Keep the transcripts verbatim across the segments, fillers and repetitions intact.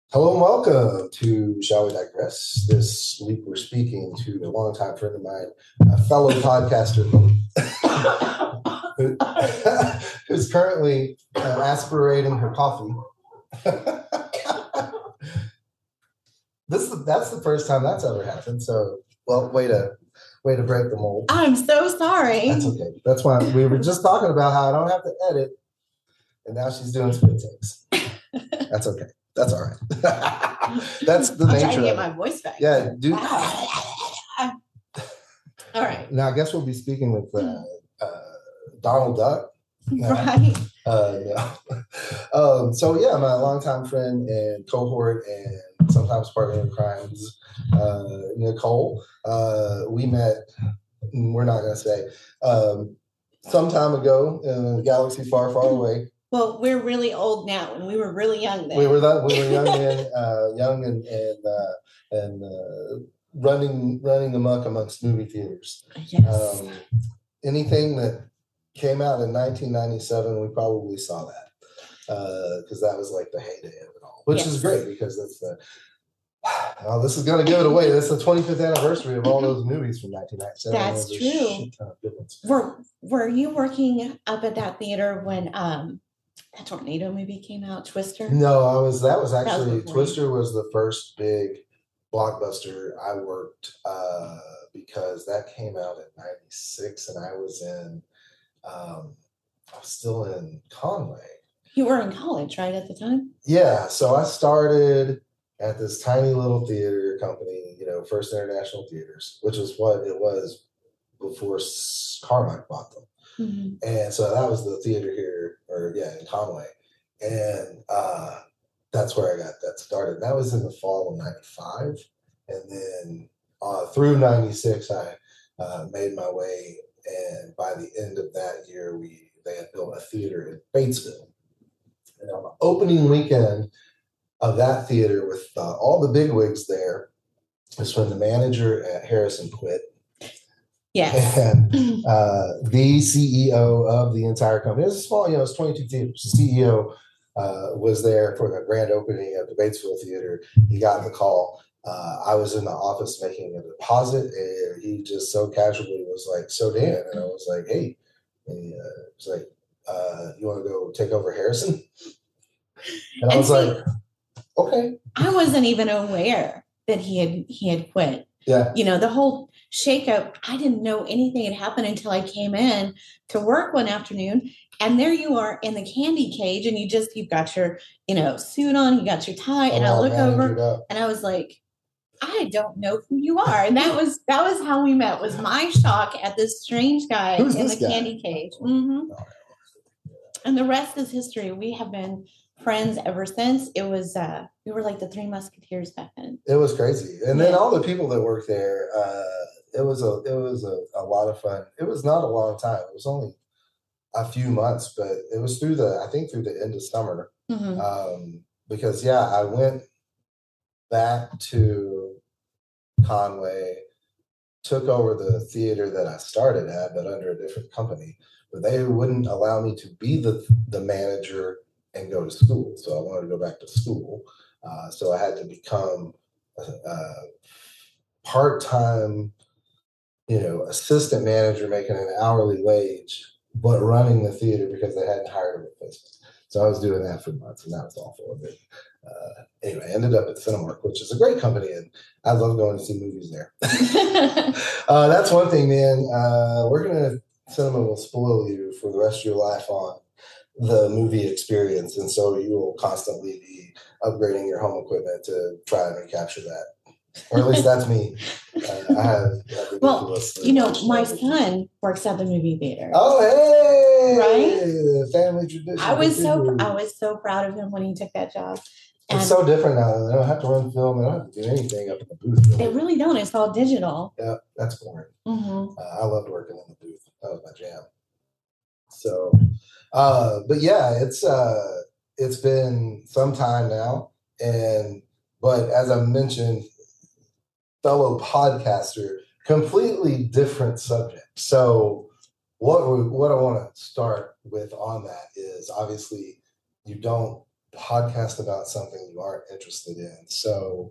Hello and welcome to Shall We Digress? This week we're speaking to a longtime friend of mine, a fellow podcaster who, who's currently uh, aspirating her coffee. this is that's the first time that's ever happened. So, well, way to way to break the mold. I'm so sorry. That's okay. That's why we were just talking about how I don't have to edit, and now she's doing spit takes. That's okay. That's all right. That's the I'm nature. trying to get of my it. voice back. Yeah, do. All right. Now I guess we'll be speaking with uh, uh, Donald Duck. Right. Uh, yeah. um, so yeah, my longtime friend and cohort and sometimes partner in crimes, uh, Nicole. Uh, we met. We're not going to say um, some time ago in a galaxy far, far away. Well, we're really old now, and we were really young then. We were that. We were young and uh, young and and uh, and uh, running running amok amongst movie theaters. Yes. Um, anything that came out in nineteen ninety-seven, we probably saw that because uh, that was like the heyday of it all, which yes. is great because that's the. Oh, this is going to give it away. This is the twenty-fifth anniversary of all those movies from nineteen ninety-seven. That's true. Were Were you working up at that theater when um, that tornado movie came out, Twister? No, I was. That was actually that was Twister was the first big blockbuster I worked uh, because that came out in ninety-six, and I was in. Um, I was still in Conway. You were in college, right, at the time? Yeah. So I started at this tiny little theater company, you know, First International Theaters, which is what it was before Carmack bought them. Mm-hmm. And so that was the theater here, or yeah, in Conway. And uh, that's where I got that started. That was in the fall of ninety-five. And then uh, through ninety-six, I uh, made my way. And by the end of that year, we they had built a theater in Batesville. And on the opening weekend of that theater with uh, all the bigwigs there is when the manager at Harrison quit. Yes. And uh, the C E O of the entire company, it was a small, you know, it's twenty-two theaters. The C E O uh, was there for the grand opening of the Batesville Theater. He got the call. Uh, I was in the office making a deposit, and he just so casually was like, "So Dan," and I was like, "Hey," and he uh, was like, uh, "You want to go take over Harrison?" And I and was see, like, "Okay." I wasn't even aware that he had he had quit. Yeah, you know, the whole shakeup. I didn't know anything had happened until I came in to work one afternoon, and there you are in the candy cage, and you just you've got your you know suit on, you got your tie, and I look over, and I was like, I don't know who you are. And that was that was how we met, was my shock at this strange guy Who's in this the guy? candy cage. Mm-hmm. And the rest is history. We have been friends ever since. It was uh we were like the Three Musketeers back then. It was crazy. And yeah. Then all the people that worked there, uh, it was a it was a, a lot of fun. It was not a long time. It was only a few months, but it was through the I think through the end of summer. Mm-hmm. Um, because yeah, I went back to Conway, took over the theater that I started at, but under a different company. But they wouldn't allow me to be the the manager and go to school. So I wanted to go back to school. Uh, so I had to become a, a part-time, you know, assistant manager making an hourly wage, but running the theater because they hadn't hired a replacement. So I was doing that for months, and that was awful. But uh, anyway, I ended up at Cinemark, which is a great company, and I love going to see movies there. uh, that's one thing, man. Uh, working at a cinema will spoil you for the rest of your life on the movie experience, and so you will constantly be upgrading your home equipment to try and recapture that. Or at least that's me. Uh, I have, have well, you know, my son works at the movie theater. Oh, hey, right? Family tradition. I was so I was so proud of him when he took that job. And it's so different now. They don't have to run film. They don't have to do anything up in the booth. Really. They really don't. It's all digital. Yeah, that's boring. Mm-hmm. Uh, I loved working in the booth. That was my jam. So, uh, but yeah, it's uh, it's been some time now, and but as I mentioned, fellow podcaster, completely different subject. So, what we, what I want to start with on that is obviously you don't podcast about something you aren't interested in. So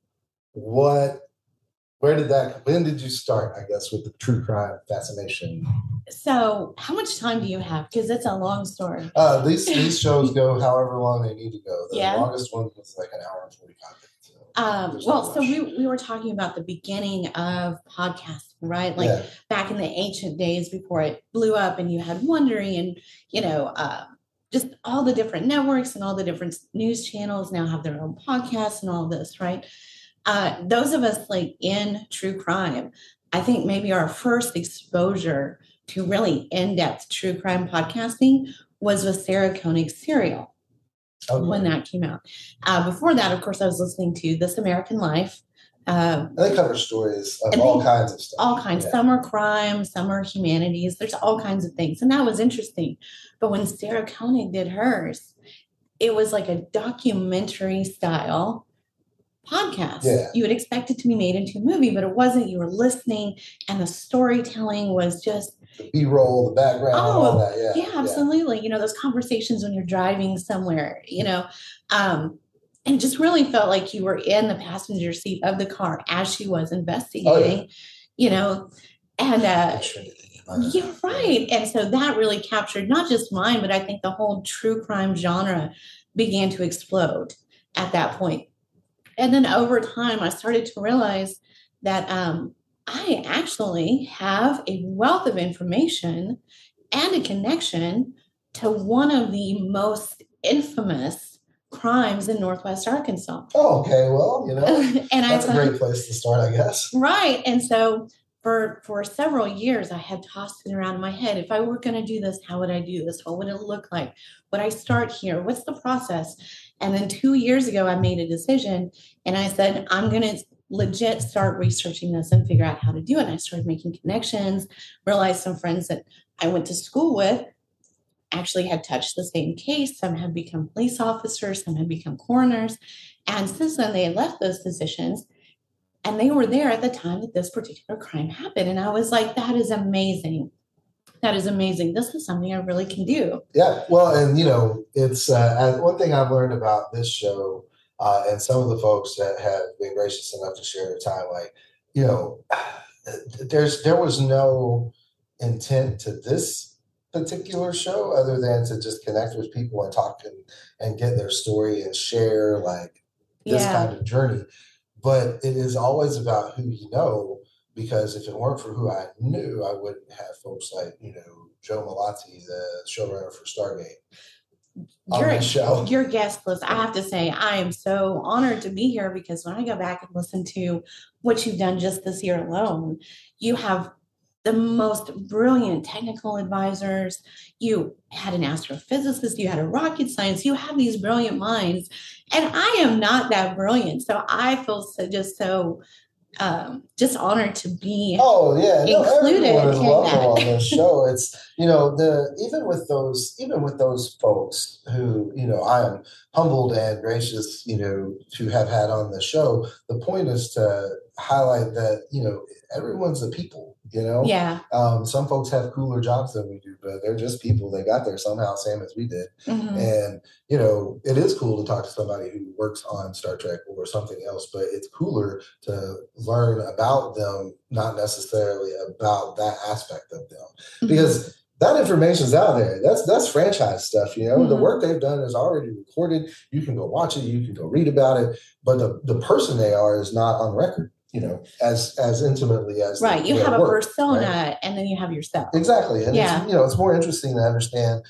what, where did that, when did you start, I guess, with the true crime fascination? So how much time do you have? Because it's a long story. Uh, these, these shows go however long they need to go. The yeah. longest one was like an hour and forty-five minutes. So um, well, no so we, we were talking about the beginning of podcasting, right? Like yeah. back in the ancient days before it blew up and you had Wondery and, you know, uh, just all the different networks and all the different news channels now have their own podcasts and all this, right? Uh, those of us like in true crime, I think maybe our first exposure to really in-depth true crime podcasting was with Sarah Koenig's Serial okay. when that came out. Uh, before that, of course, I was listening to This American Life. Uh, they cover stories of all they, kinds of stuff. All kinds. Yeah. Some are crime, some are humanities. There's all kinds of things. And that was interesting. But when Sarah Koenig did hers, it was like a documentary style podcast. Yeah. You would expect it to be made into a movie, but it wasn't. You were listening and the storytelling was just the B-roll, the background, oh, all that. Yeah. Yeah, absolutely. Yeah. You know, those conversations when you're driving somewhere, you know, um, and it just really felt like you were in the passenger seat of the car as she was investigating, oh, yeah. you know, and uh you're right. And so that really captured not just mine, but I think the whole true crime genre began to explode at that point. And then over time, I started to realize that um, I actually have a wealth of information and a connection to one of the most infamous crimes in Northwest Arkansas. Oh, okay. Well, you know, and that's I, a great place to start, I guess. Right. And so for for several years, I had tossed it around in my head. If I were going to do this, how would I do this? What would it look like? Would I start here? What's the process? And then two years ago, I made a decision and I said, I'm going to legit start researching this and figure out how to do it. And I started making connections, realized some friends that I went to school with actually had touched the same case. Some had become police officers, some had become coroners. And since then, they had left those positions and they were there at the time that this particular crime happened. And I was like, that is amazing. That is amazing. This is something I really can do. Yeah. Well, and, you know, it's uh, one thing I've learned about this show uh, and some of the folks that have been gracious enough to share their time, like, you know, there's there was no intent to this particular show other than to just connect with people and talk and, and get their story and share like this yeah. kind of journey. But it is always about who you know. Because if it weren't for who I knew, I wouldn't have folks like, you know, Joe Malati, the showrunner for Stargate, on your, the show. Your guest list, I have to say, I am so honored to be here because when I go back and listen to what you've done just this year alone, you have the most brilliant technical advisors. You had an astrophysicist, you had a rocket science, you have these brilliant minds. And I am not that brilliant. So I feel so just so um just honored to be oh yeah no, included everyone is in welcome that. On this show. It's, you know, the even with those even with those folks who, you know, I am humbled and gracious, you know, to have had on the show. The point is to highlight that, you know, everyone's a people, you know. Yeah. Um, some folks have cooler jobs than we do, but they're just people. They got there somehow, same as we did. Mm-hmm. And, you know, it is cool to talk to somebody who works on Star Trek or something else, but it's cooler to learn about them, not necessarily about that aspect of them. Mm-hmm. Because that information's out there. That's that's franchise stuff, you know. Mm-hmm. The work they've done is already recorded. You can go watch it, you can go read about it, but the, the person they are is not on record. You know, as as intimately as right. The, you have a work, persona, right? And then you have yourself. Exactly, and yeah. it's, you know, it's more interesting to understand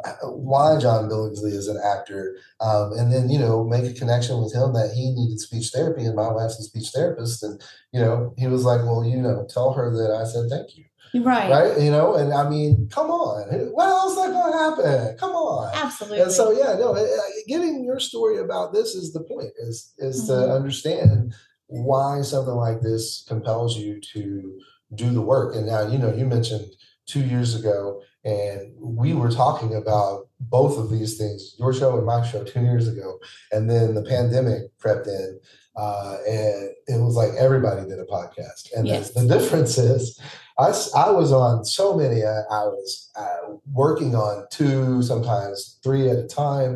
why John Billingsley is an actor, um, and then, you know, make a connection with him that he needed speech therapy, and my wife's a speech therapist, and, you know, he was like, well, you know, tell her that I said thank you. Right. Right. You know, and I mean, come on. What else is going to happen? Come on. Absolutely. And so, yeah, no, getting your story about this is the point, is, is mm-hmm. to understand why something like this compels you to do the work. And now, you know, you mentioned two years ago, and we were talking about both of these things, your show and my show two years ago. And then the pandemic crept in, uh, and it was like everybody did a podcast. And yes. the, the difference is I, I was on so many, I, I was uh, working on two, sometimes three at a time.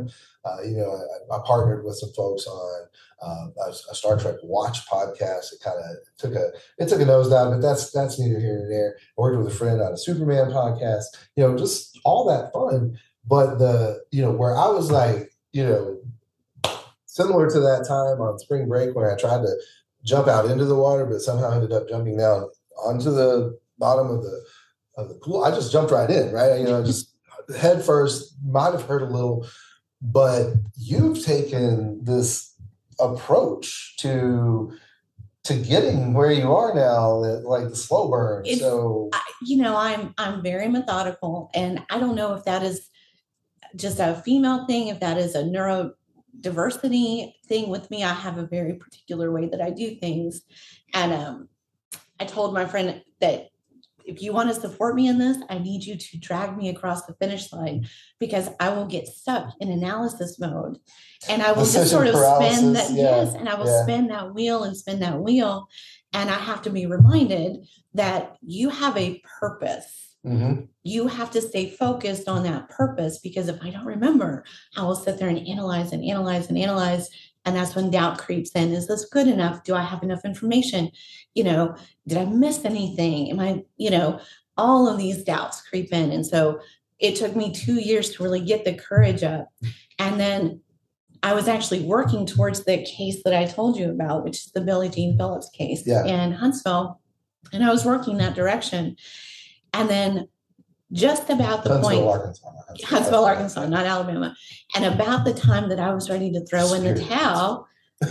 Uh, you know, I, I partnered with some folks on um, a, a Star Trek Watch podcast. It kind of took a it took a nosedive, but that's that's neither here nor there. I worked with a friend on a Superman podcast. You know, just all that fun. But the you know where I was like, you know, similar to that time on spring break when I tried to jump out into the water, but somehow ended up jumping down onto the bottom of the of the pool. I just jumped right in, right? You know, just head first. Might have hurt a little, but you've taken this approach to to getting where you are now, like the slow burn. It's, so I, you know, I'm I'm very methodical, and I don't know if that is just a female thing, if that is a neurodiversity thing with me. I have a very particular way that I do things, and um, I told my friend that if you want to support me in this, I need you to drag me across the finish line, because I will get stuck in analysis mode, and I will just sort of paralysis, spin that, yeah, yes, and I will yeah. spin that wheel and spin that wheel. And I have to be reminded that you have a purpose. Mm-hmm. You have to stay focused on that purpose, because if I don't remember, I will sit there and analyze and analyze and analyze. And that's when doubt creeps in. Is this good enough? Do I have enough information? You know, did I miss anything? Am I, you know, all of these doubts creep in. And so it took me two years to really get the courage up. And then I was actually working towards the case that I told you about, which is the Billie Jean Phillips case yeah. in Huntsville. And I was working that direction. And then just about the Huntsville, point, Arkansas, Huntsville, Huntsville, Arkansas, not Alabama. And about the time that I was ready to throw in the towel,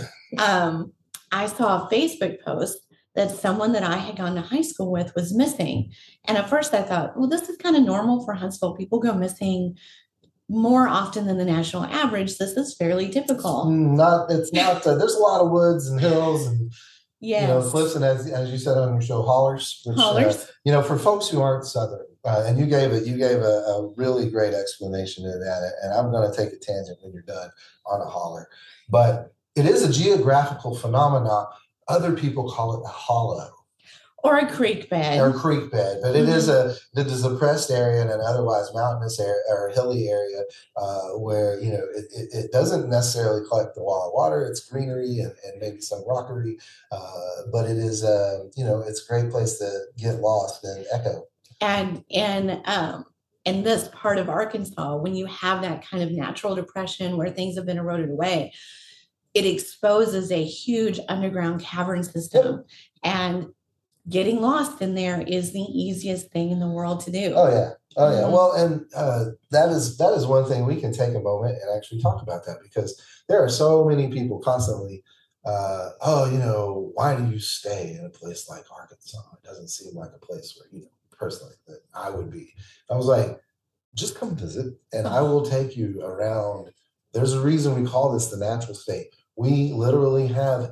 um, I saw a Facebook post that someone that I had gone to high school with was missing. And at first I thought, well, this is kind of normal for Huntsville. People go missing more often than the national average. This is fairly typical. Not, it's not, uh, there's a lot of woods and hills and, yes. you know, cliffs. And as, as you said on your show, hollers, which, hollers. Uh, you know, for folks who aren't Southern, uh, and you gave it, you gave a, a really great explanation of that. And I'm going to take a tangent when you're done on a holler, but it is a geographical phenomenon. Other people call it a hollow. Or a creek bed. Or a creek bed. But it mm-hmm. is a it is a depressed area and an otherwise mountainous area or hilly area uh, where, you know, it, it, it doesn't necessarily collect the wild water. It's greenery and, and maybe some rockery. Uh, but it is, uh, you know, it's a great place to get lost and echo. And in, um, in this part of Arkansas, when you have that kind of natural depression where things have been eroded away, it exposes a huge underground cavern system. And getting lost in there is the easiest thing in the world to do. Oh, yeah. Oh, yeah. Mm-hmm. Well, and uh, that is that is one thing we can take a moment and actually talk about that, because there are so many people constantly, uh, oh, you know, why do you stay in a place like Arkansas? It doesn't seem like a place where, you know, personally that I would be. I was like, just come visit and I will take you around. There's a reason we call this the natural state. We literally have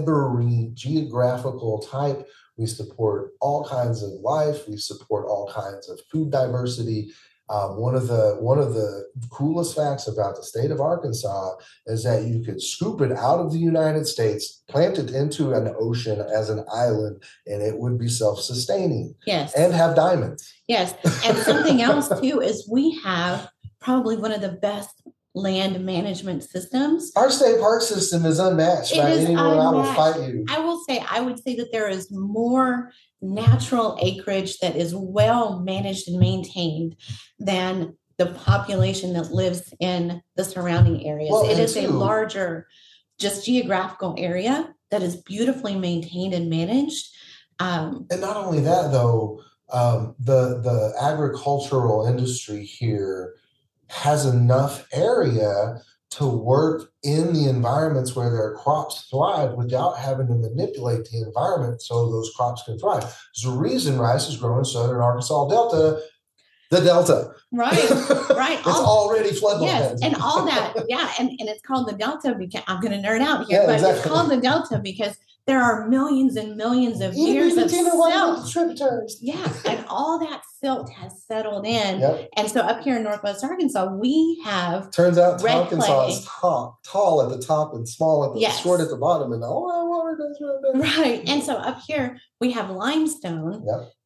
every geographical type. We support all kinds of life. We support all kinds of food diversity. Um, one of the one of the coolest facts about the state of Arkansas is that you could scoop it out of the United States, plant it into an ocean as an island, and it would be self-sustaining. Yes. And have diamonds. Yes. And something else too is we have probably one of the best land management systems. Our state park system is unmatched by anyone. I will fight you. I will say, I would say that there is more natural acreage that is well managed and maintained than the population that lives in the surrounding areas. Well, it is too, a larger, just geographical area that is beautifully maintained and managed. Um, and not only that, though, um, the the agricultural industry here has enough area to work in the environments where their crops thrive without having to manipulate the environment so those crops can thrive. There's a reason rice is grown in southern Arkansas Delta, the Delta. Right, right. It's all, already floodland. Yes, and all that, yeah, and, and it's called the Delta because, I'm going to nerd out here, yeah, but exactly. It's called the Delta because there are millions and millions of years of silt. Tributaries. Yeah, and all that silt has settled in. Yep. And so up here in Northwest Arkansas, we have Turns out Arkansas is tall, tall at the top and small at the yes. short at the bottom, and all that water goes right there. Right. And so up here we have limestone yep.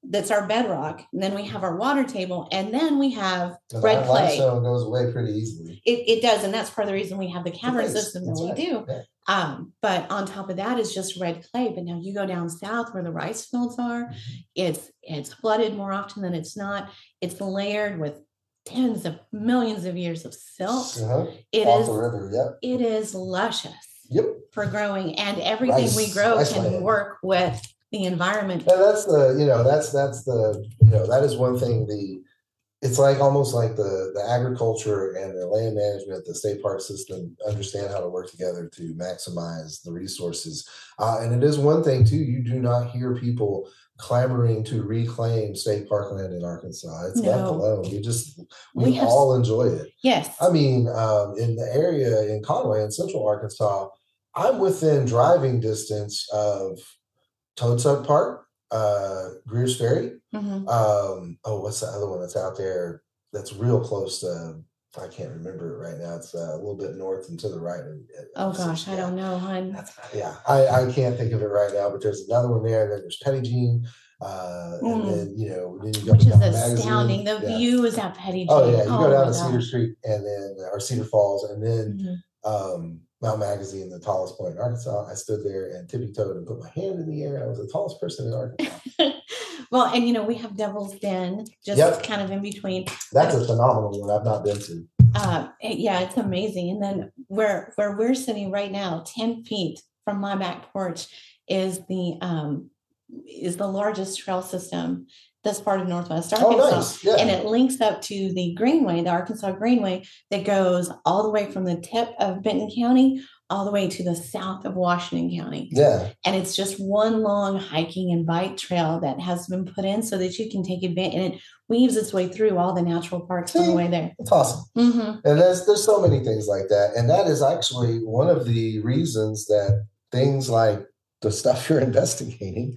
that's our bedrock. And then we have our water table, and then we have And red that clay. limestone goes away pretty easily. It, it does, and that's part of the reason we have the cavern system that That's we right. do. Yeah. Um, but on top of that is just red clay. But now you go down south where the rice fields are, Mhm. it's it's flooded more often than it's not. It's layered with tens of millions of years of silt. Uh-huh. It Off is the river, yep. it is luscious Yep. for growing, and everything Rice- we grow rice can land. work with the environment. And that's the, you know, that's that's the, you know, that is one thing. The it's like almost like the the agriculture and the land management, the state park system understand how to work together to maximize the resources. Uh, and it is one thing too. You do not hear people clamoring to reclaim state parkland in Arkansas. It's left No. alone. You just we, We have- all enjoy it. Yes. I mean, um, in the area in Conway in Central Arkansas, I'm within driving distance of Toadsuck Park, uh, Greer's Ferry. Mhm. Um, oh, what's the other one that's out there that's real close to? I can't remember it right now. It's uh, a little bit north and to the right. of- Oh of- gosh, I yeah. don't know, hon. That's, yeah, I, I can't think of it right now, but there's another one there. And then there's Petty Jean. Uh, and Mm. then, you know, then you go Which to is Mountain Magazine. astounding. The Yeah. view is at Petty Jean. Oh, yeah. You go down my to Cedar gosh. Street and then, or Cedar Falls, and then Mhm. um, Mount Magazine, the tallest point in Arkansas. I stood there and tippy-toed and put my hand in the air. I was the tallest person in Arkansas. Well, and you know, we have Devil's Den just Yep. kind of in between. That's a phenomenal one I've not been to. Uh, yeah, it's amazing. And then where where we're sitting right now, ten feet from my back porch, is the um is the largest trail system that's part of Northwest Oh, Arkansas. nice. Yeah. And it links up to the Greenway, the Arkansas Greenway, that goes all the way from the tip of Benton County all the way to the south of Washington County. Yeah. And it's just one long hiking and bike trail that has been put in so that you can take advantage, and it weaves its way through all the natural parks on the way there. It's awesome. Mm-hmm. And there's there's so many things like that. And that is actually one of the reasons that things like the stuff you're investigating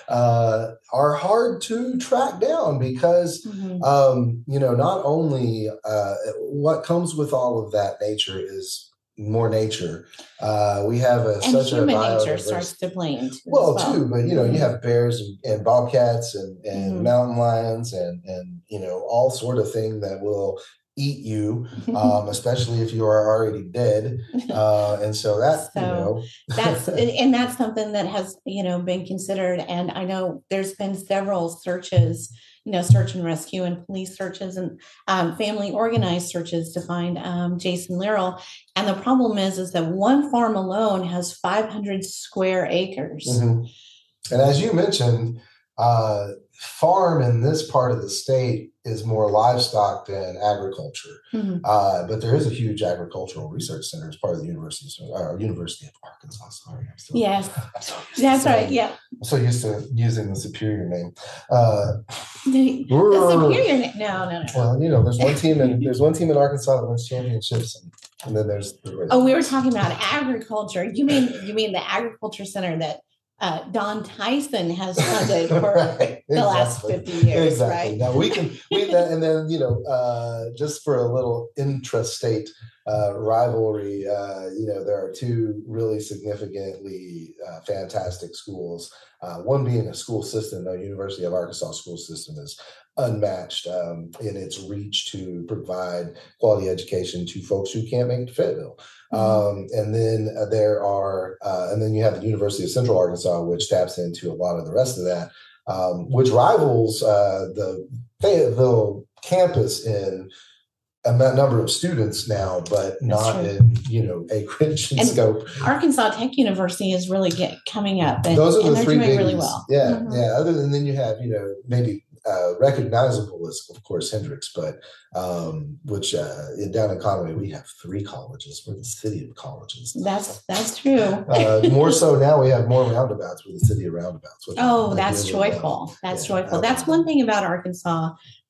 uh, are hard to track down because, Mm-hmm. um, you know, not only uh, what comes with all of that nature is more nature. Uh, we have a And such a human nature biodiversity. starts to play into it as Well, well. too, but you know, you Mhm. have bears and, and bobcats and, and Mhm. mountain lions and and you know all sort of thing that will eat you, um, especially if you are already dead. Uh, and so that you So, know, that's and and that's something that has, you know, been considered. And I know there's been several searches, you know, search and rescue and police searches and um, family organized searches to find um, Jason Lirrell. And the problem is, is that one farm alone has five hundred square acres. Mhm. And as you mentioned, uh, farm in this part of the state is more livestock than agriculture. Mhm. Uh, but there is a huge agricultural research center as part of the University of, uh, University of Arkansas. Sorry, I'm still, Yes, I'm so used to that's right. saying- Yeah, I'm so used to using the Superior name. Uh, the, the superior. na- No, no, no. well, you know, there's one team in there's one team in Arkansas that wins championships, and, and then there's the rest. Oh, we were talking about agriculture. You mean you mean the agriculture center that uh, Don Tyson has funded for Right, the last exactly. fifty years, Exactly. right? Now we can we that and then you know uh, just for a little intrastate uh, rivalry, uh, you know there are two really significantly uh, fantastic schools. Uh, one being a school system, the University of Arkansas school system is unmatched um, in its reach to provide quality education to folks who can't make it to Fayetteville. Um, and then uh, there are, uh, and then you have the University of Central Arkansas, which taps into a lot of the rest of that, um, which rivals uh, the Fayetteville campus in a m- number of students now, but not true. in you know acreage and, And scope. Arkansas Tech University is really get coming up, and, Those are and the they're three doing biggies. really well. Yeah, Mhm. yeah. Other than then you have you know maybe uh, recognizable as of course Hendrix, but um, which uh, in, down in Conway we have three colleges. We're the city of colleges. That's that's true. Uh, more so now we have more roundabouts. We're the city of roundabouts. which Oh, I that's do really joyful. well. That's Yeah, joyful. I That's love one that. thing about Arkansas.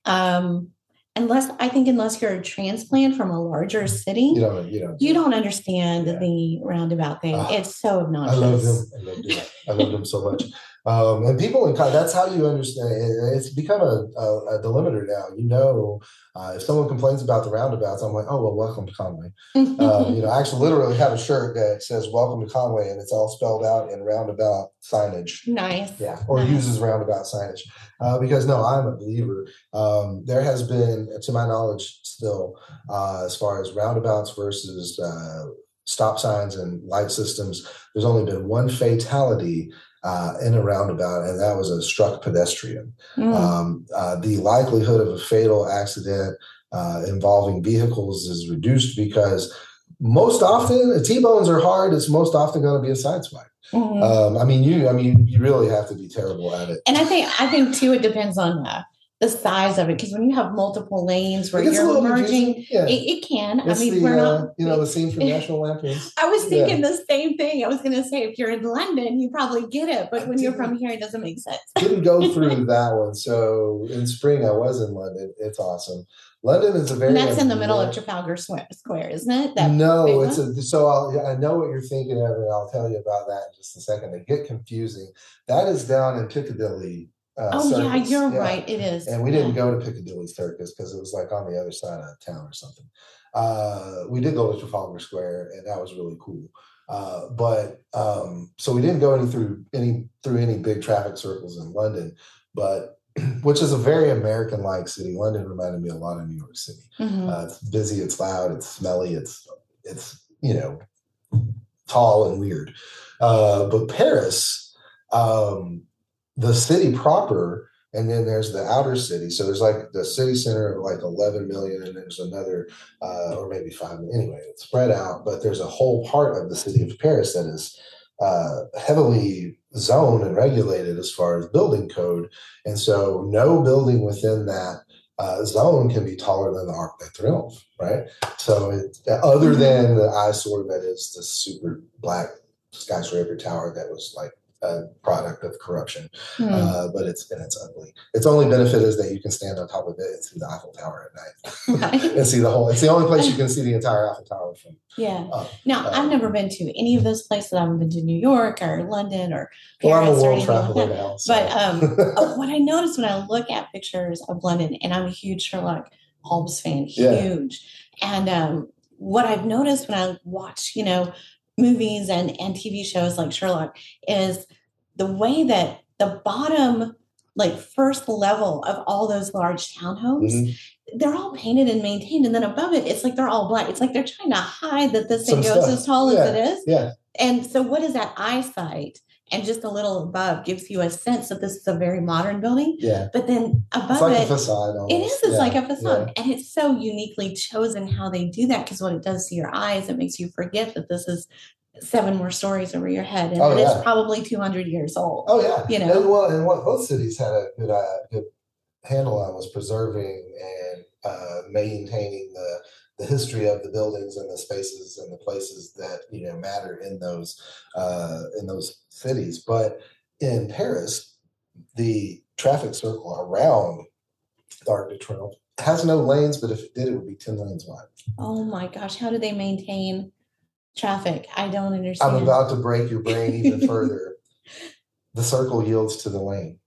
Um, unless I think unless you're a transplant from a larger city, You don't. You don't. you don't understand Yeah. the roundabout thing. Ah, it's so I obnoxious. love them. I loved them. I loved them so much. Um, and people in that's how you understand it. It's become a, a, a delimiter now. You know, uh, if someone complains about the roundabouts, I'm like, oh well, welcome to Conway. Um, you know, I actually literally have a shirt that says "Welcome to Conway" and it's all spelled out in roundabout signage. Nice. Yeah, or nice. uses roundabout signage uh, because no, I'm a believer. Um, there has been, to my knowledge, still uh, as far as roundabouts versus uh, stop signs and light systems, there's only been one fatality uh, in a roundabout, and that was a struck pedestrian. Mm. Um, uh, the likelihood of a fatal accident uh, involving vehicles is reduced because most often, T-bones are hard. It's most often going to be a sideswipe. Mm-hmm. Um, I mean, you. I mean, you really have to be terrible at it. And I think, I think too, it depends on the, the size of it, because when you have multiple lanes where you're merging, yeah. it, it can. It's I mean, the, we're uh, not. You know, the scene from National Lampoons. I was thinking yeah. the same thing. I was going to say, if you're in London, you probably get it, but I when you're from here, it doesn't make sense. Didn't go through that one. So in spring, I was in London. It's awesome. London is a very. And that's in the middle of Trafalgar Square, isn't it? That no, it's a. So I'll, I know what you're thinking of, and I'll tell you about that in just a second. They get confusing. That is down in Piccadilly. Uh, oh Circus. yeah, you're yeah. right. It is. And we didn't yeah. go to Piccadilly Circus because it was like on the other side of town or something. Uh, we did go to Trafalgar Square, and that was really cool. Uh, but um, so we didn't go any through any through any big traffic circles in London, but. Which is a very American-like city. London reminded me a lot of New York City. Mm-hmm. Uh, it's busy, it's loud, it's smelly, it's it's you know tall and weird. Uh, but Paris, um, the city proper, and then there's the outer city. So there's like the city center of like eleven million, and there's another, uh, or maybe five. Anyway, it's spread out. But there's a whole part of the city of Paris that is uh, heavily zoned and regulated as far as building code. And so no building within that uh, zone can be taller than the Arc de Triomphe, right? So it, other than the eyesore that is the super black skyscraper tower that was like a product of corruption, mm. uh, but it's and it's ugly. Its only benefit is that you can stand on top of it and see the Eiffel Tower at night, right. and see the whole. It's the only place you can see the entire Eiffel Tower from. Yeah. Uh, now um, I've never been to any of those places. I haven't been to New York or London or Paris. Well, I'm a world world traveler now. So. But um, what I noticed when I look at pictures of London, and I'm a huge Sherlock Holmes fan, huge, yeah. and um, what I've noticed when I watch, you know. movies and, and T V shows like Sherlock is the way that the bottom, like first level of all those large townhomes, mm-hmm. they're all painted and maintained. And then above it, it's like they're all black. It's like they're trying to hide that this thing Some goes stuff. as tall yeah. as it is. Yeah. And so what is that eyesight? And just a little above gives you a sense that this is a very modern building. Yeah. But then above it's like it, a facade almost. it is. It's yeah. like a facade. Yeah. And it's so uniquely chosen how they do that, because what it does to your eyes, it makes you forget that this is seven more stories over your head, and oh, that yeah. it's probably two hundred years old. Oh yeah. You know. And, well, and what both cities had a good, uh, good handle on was preserving and uh, maintaining the the history of the buildings and the spaces and the places that you know matter in those uh, in those cities. But in Paris, the traffic circle around the Arc de Triomphe has no lanes, but if it did, it would be ten lanes wide. Oh my gosh! How do they maintain traffic? I don't understand. I'm about to break your brain even further. The circle yields to the lane.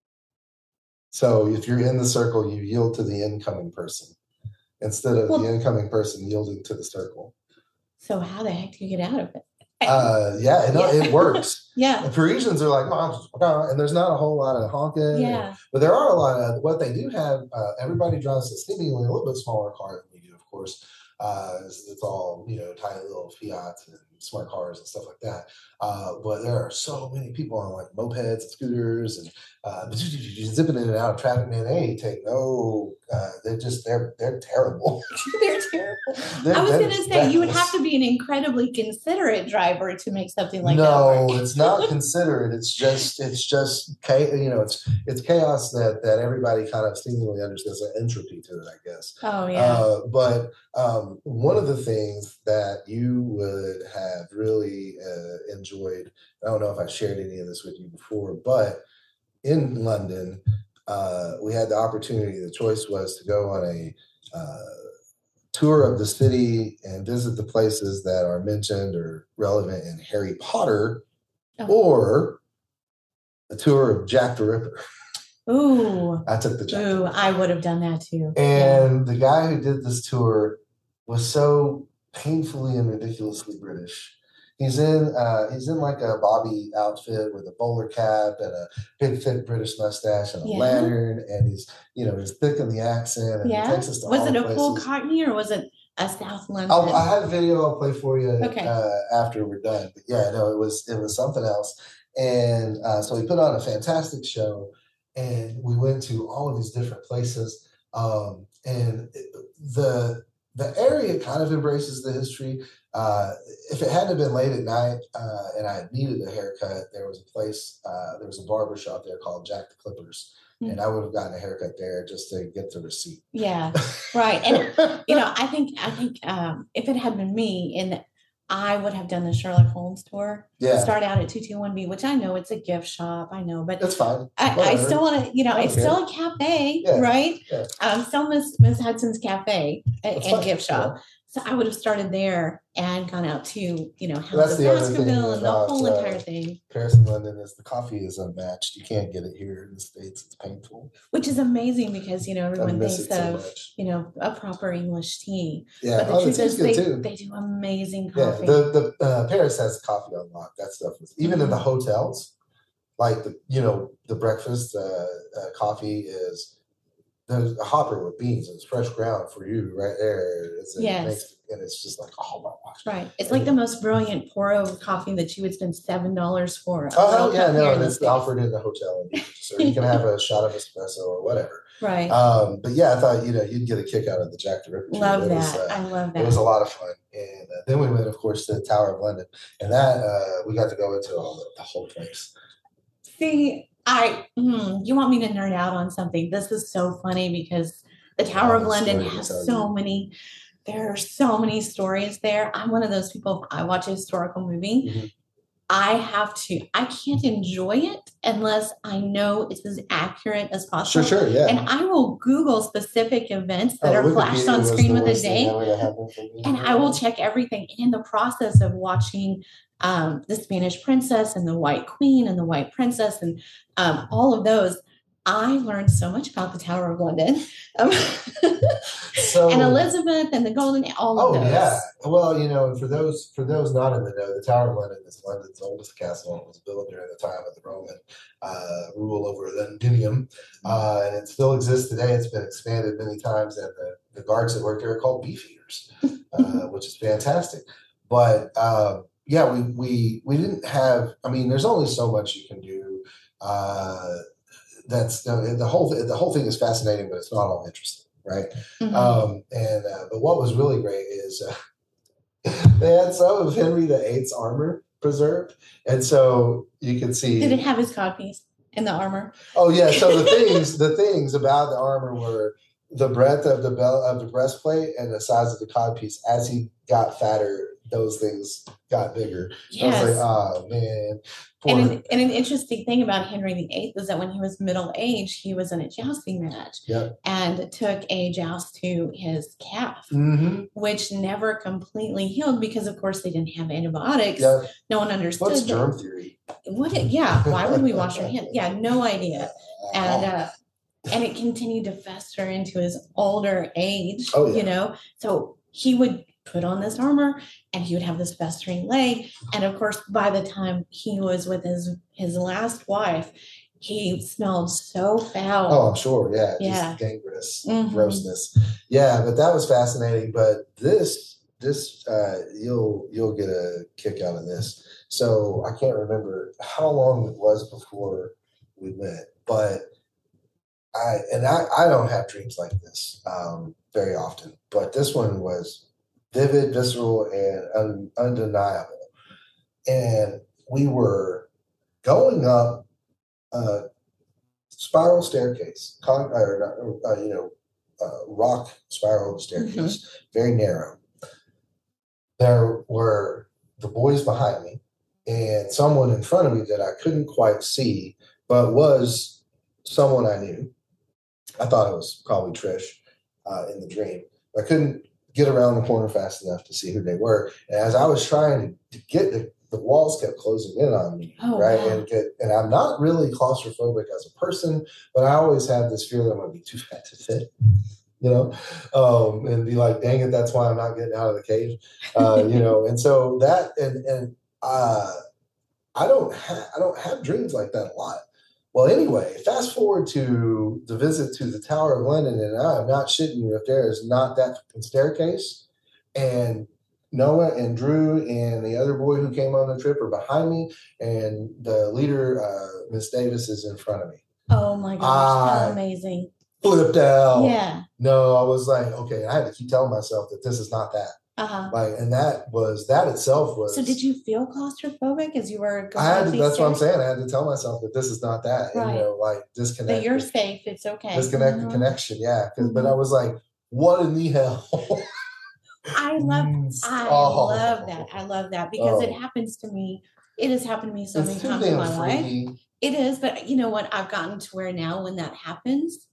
So if you're in the circle, you yield to the incoming person instead of well, the incoming person yielding to the circle. So how the heck do you get out of it? Uh, yeah, it, yeah. it works. yeah. And Parisians are like, oh, and there's not a whole lot of honking. Yeah. And, but there are a lot of, what they do have, uh, everybody drives a seemingly a little bit smaller car than we do, of course. Uh, it's, it's all, you know, tiny little Fiats and smart cars and stuff like that. Uh, but there are so many people on like mopeds and scooters and uh, zipping in and out of traffic. Man, they take no, uh, they're just, they're, they're terrible. they're terrible. They're, I was going to say, reckless. You would have to be an incredibly considerate driver to make something like no, that work. No, it's not considerate. It's just, it's just, you know, it's, it's chaos that, that everybody kind of seemingly understands an entropy to it, I guess. Oh, yeah. Uh, but um, one of the things that you would have really uh, enjoyed, I don't know if I shared any of this with you before, but in London, uh, we had the opportunity, the choice was to go on a uh, tour of the city and visit the places that are mentioned or relevant in Harry Potter, oh. or a tour of Jack the Ripper. Ooh. I took the Jack. Ooh, I would have done that too. And yeah. The guy who did this tour was so painfully and ridiculously British. He's in uh, he's in like a Bobby outfit with a bowler cap and a big thick British mustache and a yeah. lantern, and he's you know he's thick in the accent. And yeah. He takes us to was all it a places. full Cockney or was it a South London? I'll, I have a video I'll play for you okay. uh, after we're done. But yeah, no, it was it was something else. And uh, so he put on a fantastic show, and we went to all of these different places. Um, and the the area kind of embraces the history. Uh, if it hadn't been late at night uh, and I needed a haircut, there was a place, uh, there was a barber shop there called Jack the Clippers. And I would have gotten a haircut there just to get the receipt. Yeah, right. And you know, I think I think um, if it had been me, and I would have done the Sherlock Holmes tour. Yeah. Start out at two two one B, which I know it's a gift shop. I know, but that's fine. I, I still want to, you know, it's still a cafe, yeah. right? Yeah. Um, still Miss Miss Hudson's Cafe and, and gift shop. Yeah. So I would have started there and gone out to, you know, House of Baskerville and the whole uh, entire thing. Paris and London is the coffee is unmatched. You can't get it here in the States. It's painful. Which is amazing because, you know, everyone thinks so of, much. you know, a proper English tea. Yeah, but the oh, truth the is they, too. they do amazing coffee. Yeah, the, the uh, Paris has coffee on lock. That stuff is even mm-hmm. in the hotels, like the, you know, the breakfast uh, uh, coffee is there's a hopper with beans and it's fresh ground for you right there. It's, yes. It makes, and it's just like, oh my gosh. Right. It's like the most brilliant pour over coffee that you would spend seven dollars for. Oh, yeah, no, and it's offered in the hotel. So you can have a shot of espresso or whatever. Right. Um, but yeah, I thought, you know, you'd get a kick out of the Jack the Ripper. Love that. Was, uh, I love that. It was a lot of fun. And uh, then we went, of course, to the Tower of London. And that, uh, we got to go into all the, the whole place. See, I, mm, you want me to nerd out on something? This is so funny because the Tower of London has so many, there are so many stories there. I'm one of those people, I watch a historical movie. Mm-hmm. I have to, I can't enjoy it unless I know it's as accurate as possible. Sure, sure, yeah. And I will Google specific events that oh, are flashed on screen with a date. And I will check everything. And in the process of watching um, The Spanish Princess and The White Queen and The White Princess and um, all of those, I learned so much about the Tower of London um, so, and Elizabeth and the Golden, all of oh, those. Yeah. Well, you know, for those for those not in the know, the Tower of London is London's oldest castle. It was built during the time of the Roman uh, rule over Londinium, uh, and it still exists today. It's been expanded many times, and the, the guards that work there are called beefeaters, uh, which is fantastic. But uh, yeah, we we we didn't have. I mean, there's only so much you can do. Uh, That's the, the whole the whole thing is fascinating, but it's not all interesting, right? Mm-hmm. Um, and uh, but what was really great is uh, they had some of Henry the Eighth's armor preserved, and so you can see. Did it have his codpiece in the armor? Oh yeah. So the things the things about the armor were the breadth of the belt of the breastplate and the size of the codpiece. As he got fatter, those things got bigger. Yes. I was like, oh man. And an, and an interesting thing about Henry the Eighth is that when he was middle aged, he was in a jousting match yep. and took a joust to his calf, mm-hmm. which never completely healed because, of course, they didn't have antibiotics. Yep. No one understood. What's germ theory? What? Yeah. Why would we wash our hands? Yeah, no idea. And uh, and it continued to fester into his older age. Oh, yeah. You know, so he would put on this armor and he would have this festering leg. And of course, by the time he was with his, his last wife, he smelled so foul. Oh, I'm sure. Yeah. Yeah. Just gangrenous, mm-hmm. grossness. Yeah. But that was fascinating. But this, this, uh, you'll, you'll get a kick out of this. So I can't remember how long it was before we went, but I, and I, I don't have dreams like this, um, very often, but this one was vivid, visceral, and un, undeniable. And we were going up a spiral staircase, con, or, uh, you know, uh, rock spiral staircase, mm-hmm. very narrow. There were the boys behind me and someone in front of me that I couldn't quite see, but was someone I knew. I thought it was probably Trish uh, in the dream. I couldn't get around the corner fast enough to see who they were. And as I was trying to, to get to the walls kept closing in on me, oh, right? wow. And get, and I'm not really claustrophobic as a person, but I always have this fear that I'm going to be too fat to fit, you know, um, and be like, dang it, that's why I'm not getting out of the cage, uh, you know. And so that, and and uh, I don't ha- I don't have dreams like that a lot. Well, anyway, fast forward to the visit to the Tower of London, and I'm not shitting you if there is not that staircase, and Noah and Drew and the other boy who came on the trip are behind me, and the leader, uh, Miss Davis, is in front of me. Oh my gosh, how amazing. Flipped out. Yeah. No, I was like, okay, I had to keep telling myself that this is not that. Uh-huh. Like, and that was, that itself was. So did you feel claustrophobic as you were going? I had to, that's stairs? What I'm saying. I had to tell myself that this is not that. Right. And, you know, like disconnect. That you're safe. It's okay. Disconnect mm-hmm. the connection. Yeah. Cause, mm-hmm. but I was like, what in the hell? I love, I oh. love that. I love that because oh. it happens to me. It has happened to me so it's many times in my freaky. life. It is. But you know what? I've gotten to where now when that happens,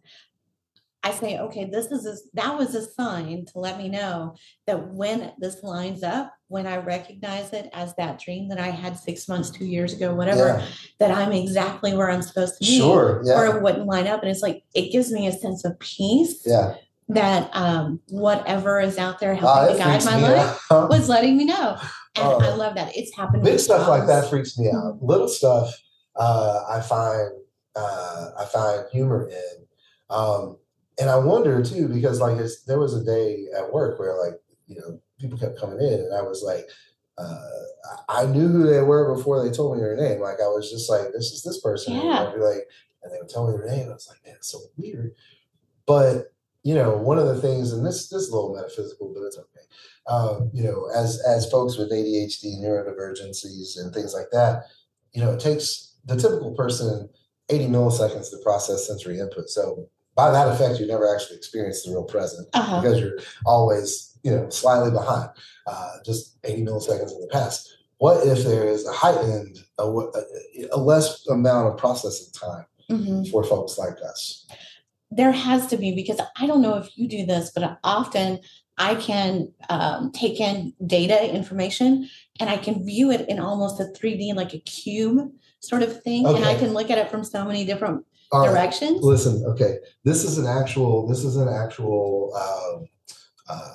I say, okay, this is a, that was a sign to let me know that when this lines up, when I recognize it as that dream that I had six months, two years ago, whatever, yeah. that I'm exactly where I'm supposed to be, sure, yeah. or it wouldn't line up. And it's like, it gives me a sense of peace yeah. that um, whatever is out there helping uh, to guide my life out. was letting me know. And uh, I love that. It's happened. Big stuff like that freaks me out. Mm-hmm. Little stuff uh, I find uh, I find humor in. Um, And I wonder too, because like it's, there was a day at work where like, you know, people kept coming in and I was like, uh, I knew who they were before they told me their name. Like I was just like, this is this person. Yeah. And I'd be like, and they would tell me their name. And I was like, man, it's so weird. But, you know, one of the things, and this, this is a little metaphysical, but it's okay. Um, you know, as, as folks with A D H D, neurodivergencies and things like that, you know, it takes the typical person eighty milliseconds to process sensory input. So by that effect, you never actually experience the real present uh-huh. because you're always, you know, slightly behind, uh, just eighty milliseconds in the past. What if there is a heightened, a, a less amount of processing time mm-hmm. for folks like us? There has to be, because I don't know if you do this, but often I can um, take in data information and I can view it in almost a three D, like a cube sort of thing. Okay. And I can look at it from so many different All directions. Right. Listen, okay. This is an actual, this is an actual um, uh,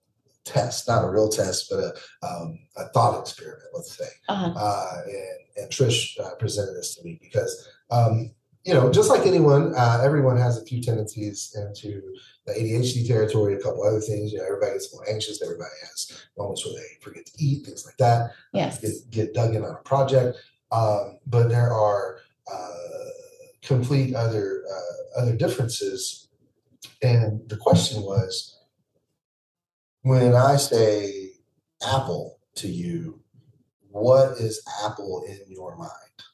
test, not a real test, but a, um, a thought experiment, let's say. Uh-huh. Uh, and, and Trish uh, presented this to me because, um, you know, just like anyone, uh, everyone has a few tendencies into the A D H D territory, a couple other things. You know, everybody gets more anxious. Everybody has moments where they forget to eat, things like that. Yes. Get, get dug in on a project. Um, but there are uh, complete other uh, other differences. And the question was, when I say apple to you, what is apple in your mind?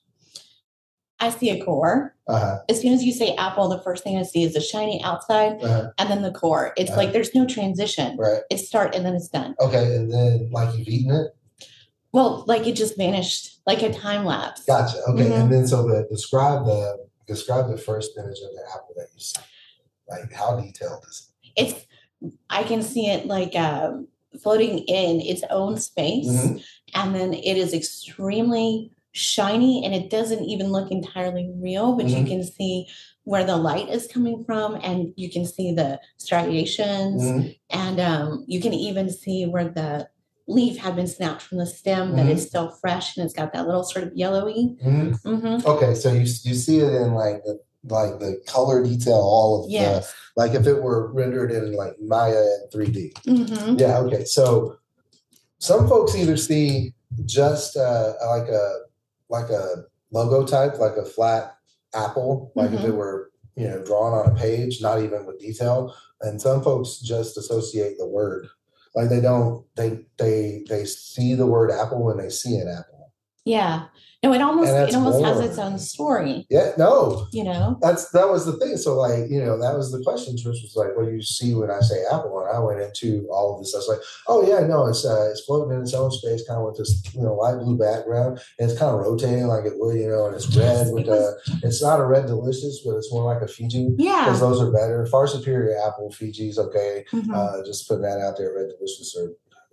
I see a core. Uh-huh. As soon as you say apple, the first thing I see is the shiny outside uh-huh. and then the core. It's uh-huh. like there's no transition. Right. It's start and then it's done. Okay. And then like you've eaten it? Well, like it just vanished, like a time lapse. Gotcha. Okay. Mm-hmm. And then so the describe the describe the first image of the apple that you see. Like how detailed is it? It's I can see it like um, floating in its own space. Mm-hmm. And then it is extremely shiny and it doesn't even look entirely real, but mm-hmm. you can see where the light is coming from and you can see the striations mm-hmm. and um, you can even see where the leaf had been snapped from the stem mm-hmm. that is still fresh and it's got that little sort of yellowy. Mm-hmm. Mm-hmm. Okay, so you you see it in like the like the color detail, all of yes. the like if it were rendered in like Maya in three D. Mm-hmm. Yeah. Okay. So some folks either see just uh, like a like a logo type, like a flat apple, like mm-hmm. if it were, you know, drawn on a page, not even with detail. And some folks just associate the word. Like they don't, they, they, they see the word apple when they see an apple. Yeah. No, it almost, it almost more. has its own story. Yeah. No, you know, that's, that was the thing. So like, you know, that was the question. Which was like, what do you see when I say apple? And I went into all of this. I was like, oh yeah, no, it's, uh, it's floating in its own space, kind of with this, you know, light blue background. And it's kind of rotating like it would, you know, and it's red with the, it's not a red delicious, but it's more like a Fiji. Yeah. Because those are better. Far superior apple, Fiji's okay. Mm-hmm. Uh, just putting that out there, red delicious or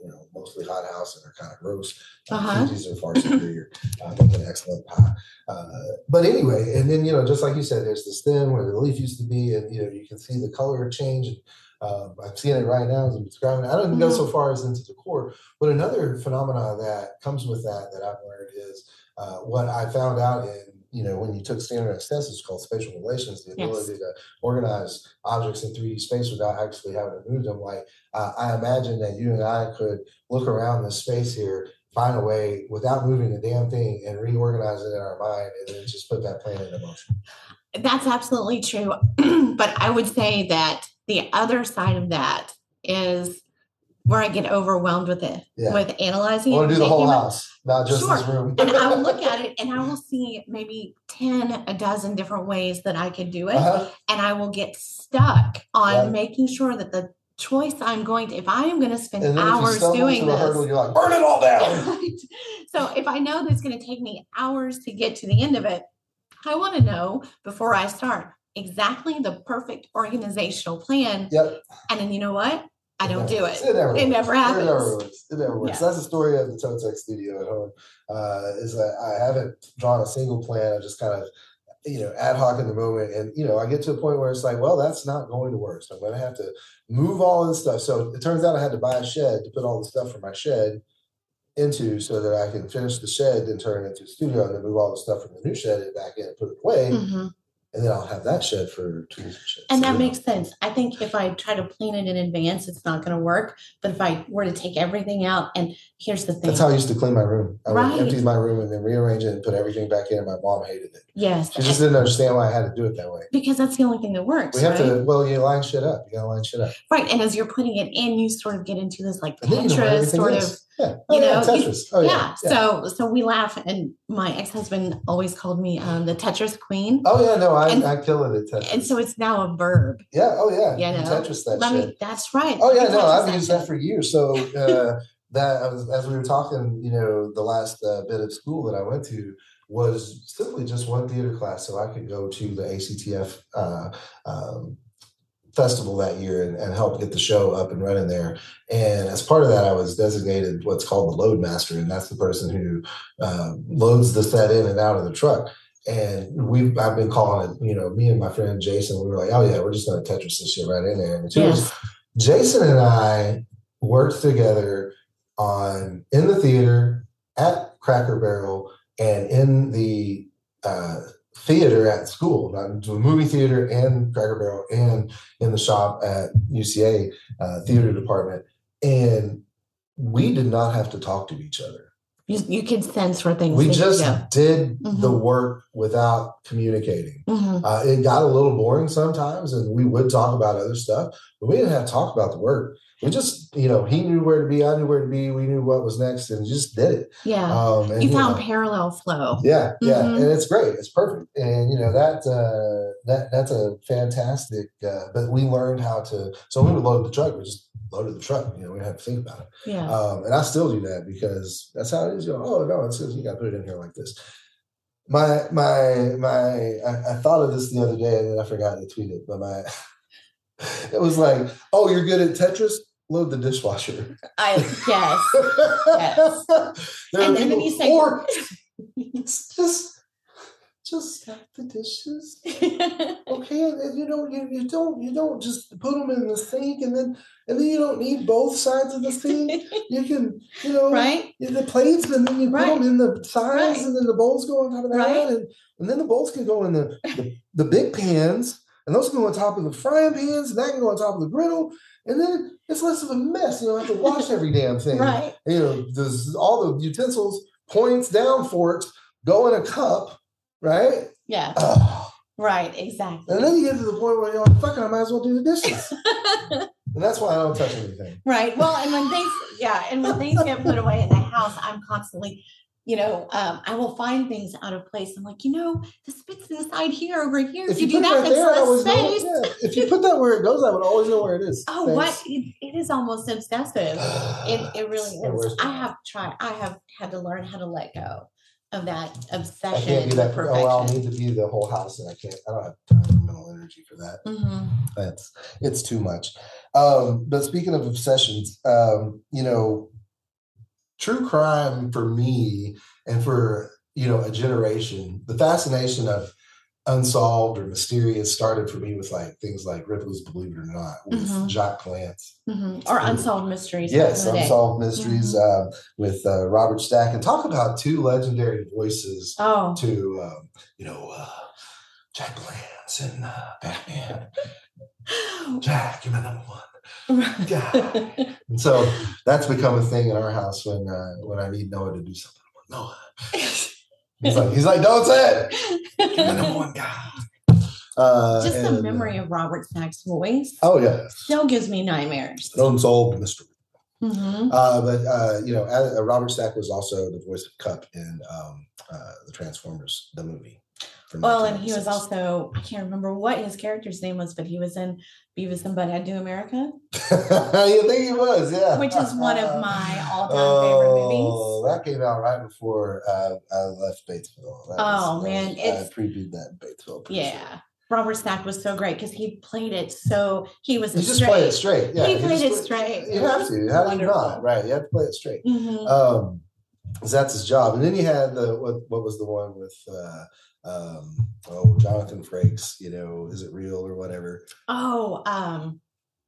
you know, mostly hot house and are kind of gross. Uh-huh. Fuji's are far superior. Uh, make an excellent pie. Uh, but anyway, and then, you know, just like you said, there's the stem where the leaf used to be, and, you know, you can see the color change. And, um, I'm seeing it right now as I'm describing it. I don't even mm-hmm. go so far as into the core. But another phenomenon that comes with that that I've learned is uh, what I found out in, you know, when you took standard extensives called spatial relations, the ability yes. to organize objects in three D space without actually having to move them. Like, uh, I imagine that you and I could look around this space here, find a way without moving a damn thing and reorganize it in our mind and then just put that plan into motion. That's absolutely true. But I would say that the other side of that is where I get overwhelmed with it, yeah. with analyzing. I want to do the whole house, not just sure. this room. And I will look at it and I will see maybe ten, a dozen different ways that I could do it. Uh-huh. And I will get stuck on right. making sure that the choice I'm going to, if I am going to spend hours doing this, hurdle, you're like, burn it all down. Right? So if I know that it's going to take me hours to get to the end of it, I want to know before I start exactly the perfect organizational plan. Yep. And then you know what? I don't do it. It never, it never happens. It never works. It never works. Yeah. That's the story of the Totech studio at home. Uh, is that I haven't drawn a single plan. I just kind of, you know, ad hoc in the moment. And, you know, I get to a point where it's like, well, that's not going to work. So I'm going to have to move all this stuff. So it turns out I had to buy a shed to put all the stuff from my shed into so that I can finish the shed and turn it into a studio and then move all the stuff from the new shed back in and put it away. Mm-hmm. And then I'll have that shed for tools and shit. And so, that makes know. sense. I think if I try to plan it in advance, it's not going to work. But if I were to take everything out, and here's the thing. That's how I used to clean my room. I right. would empty my room and then rearrange it and put everything back in. And my mom hated it. Yes. She just didn't understand why I had to do it that way. Because that's the only thing that works. We have right? to, well, you line shit up. You got to line shit up. Right. And as you're putting it in, you sort of get into this like Tetris sort is. of. Yeah. Oh, you yeah, know, Tetris. Oh, yeah. yeah. So, so we laugh, and my ex-husband always called me um, the Tetris queen. Oh yeah, no, I and, I kill it at Tetris. And so it's now a verb. Yeah. Oh yeah. You know? Tetris that Let shit. Me, that's right. Oh yeah, no, I've used that for years. So uh, that as, as we were talking, you know, the last uh, bit of school that I went to was simply just one theater class, so I could go to the A C T F. Uh, um, festival that year and, and help get the show up and running there. And as part of that, I was designated what's called the load master. And that's the person who uh, loads the set in and out of the truck. And we've, I've been calling it, you know, me and my friend Jason, we were like, oh yeah, we're just going to Tetris this shit right in there. And yes. was, Jason and I worked together on, in the theater, at Cracker Barrel, and in the, uh, theater at school, not the movie theater and Cracker Barrel, and in the shop at U C A uh, theater department. And we did not have to talk to each other. You, you can sense where things. We just go. did mm-hmm. the work without communicating. Mm-hmm. Uh, it got a little boring sometimes, and we would talk about other stuff, but we didn't have to talk about the work. We just, you know, he knew where to be, I knew where to be, we knew what was next, and just did it. Yeah. Um, and, you found you know, parallel flow. Yeah, yeah, mm-hmm. and it's great. It's perfect, and you know that uh, that that's a fantastic. Uh, but we learned how to. So when we loaded the truck, we just loaded the truck. You know, we didn't have to think about it. Yeah. Um, and I still do that because that's how it is. You know, oh no, it says you got to put it in here like this. My my my. I, I thought of this the other day, and then I forgot to tweet it. But my, it was like, oh, you're good at Tetris. Load the dishwasher. I yes, yes. And then when you say, or just just stack the dishes, okay? And you know, you, you don't you don't just put them in the sink, and then and then you don't need both sides of the sink. You can, you know, right? The plates, and then you put right. them in the sides, right. and then the bowls go on top of that, right. and, and then the bowls can go in the, the the big pans. And those can go on top of the frying pans, and that can go on top of the griddle, and then it's less of a mess. You don't have to wash every damn thing. Right. You know, there's all the utensils, points, down forks, go in a cup, right? Yeah. Ugh. Right, exactly. And then you get to the point where you're like, fuck it, I might as well do the dishes. And that's why I don't touch anything. Right. Well, and when things, yeah, and when things get put away in the house, I'm constantly... You know, um, I will find things out of place. I'm like, you know, this fits inside here, over here. If, if you, you do that, that's less space. Know, yeah. If you put that where it goes, I would always know where it is. Oh, Thanks. what? It, it is almost obsessive. it it really is. I have tried. I have had to learn how to let go of that obsession. I can't be that. Oh, I'll need to be the whole house, and I can't. I don't have time or mental energy for that. Mm-hmm. That's it's too much. Um, but speaking of obsessions, um, you know. true crime for me and for, you know, a generation, the fascination of unsolved or mysterious started for me with like things like Ripley's Believe It or Not with Mhm. Jacques Palance. Mhm. Or Unsolved Mysteries. Yes, back in the day. Unsolved Mysteries Mhm. uh, with uh, Robert Stack. And talk about two legendary voices Oh, to, um, you know, uh, Jack Palance and uh, Batman. Jack, you're my number one guy. And so that's become a thing in our house when uh, when I need Noah to do something. I'm like, Noah. He's like, he's like, don't say it. You're my number one guy. Uh, just and, the memory uh, of Robert Stack's voice Oh yeah, still gives me nightmares. Unsolved Mystery. Mm-hmm. Uh, but uh, you know, uh, Robert Stack was also the voice of Cup in um, uh, the Transformers, the movie. Well, and he was also, I can't remember what his character's name was, but he was in Beavis and Butthead Do America. You think he was, yeah. Which is one of my all-time oh, favorite movies. That came out right before uh, I left Batesville. That oh, was, man. Was, it's, I previewed that in Batesville. Yeah. Sure. Robert Stack was so great because he played it so, he was He just straight. played it straight. Yeah, he played he it straight. You have to. How do you not? Right. You have to play it straight. Mm-hmm. Um, so that's his job. And then you had the, what, what was the one with, uh, um, oh, Jonathan Frakes, you know, is it real or whatever? Oh, um,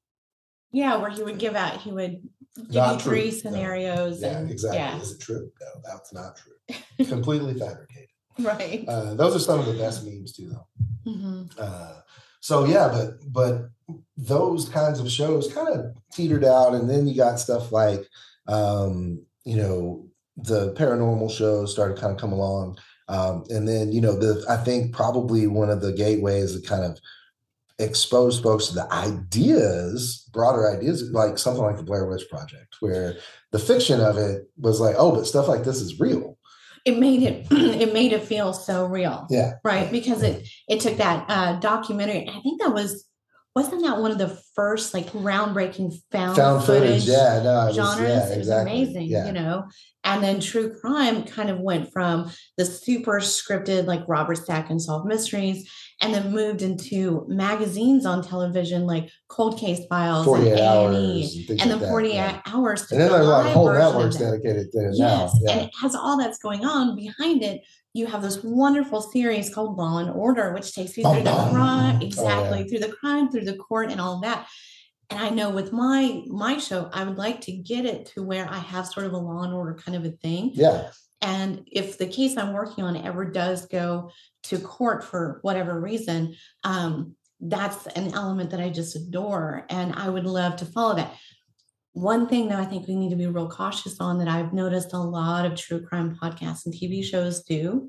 yeah, where he would give out, he would give not you true. three scenarios. No. Yeah, and, exactly. Yeah. Is it true? No, that's not true. Completely fabricated. Right. Uh, those are some of the best memes too, though. Mm-hmm. Uh, so yeah, but but those kinds of shows kind of teetered out, and then you got stuff like, um, you know, the paranormal shows started kind of come along, um, and then you know, the I think probably one of the gateways that kind of expose folks to the ideas, broader ideas, like something like the Blair Witch Project, where the fiction of it was like, oh, but stuff like this is real. It made it it made it feel so real. Yeah. Right. Because it it took that uh documentary. I think that was wasn't that one of the first like groundbreaking found, found footage, footage yeah, no, it genres? Was, yeah, it was exactly. amazing, yeah. you know. And then true crime kind of went from the super scripted like Robert Stack and Unsolved Mysteries, and then moved into magazines on television like Cold Case Files forty-eight and hours A and E, and, and then like forty-eight yeah. hours. And then there's like whole networks dedicated to it yes, now. Yeah. And it has all that's going on behind it. You have this wonderful series called Law and Order, which takes you bum, through the bum. crime, exactly, oh, yeah. through the crime, through the court and all that. And I know with my my show, I would like to get it to where I have sort of a Law and Order kind of a thing. Yeah. And if the case I'm working on ever does go to court for whatever reason, um, that's an element that I just adore. And I would love to follow that. One thing that I think we need to be real cautious on that I've noticed a lot of true crime podcasts and T V shows do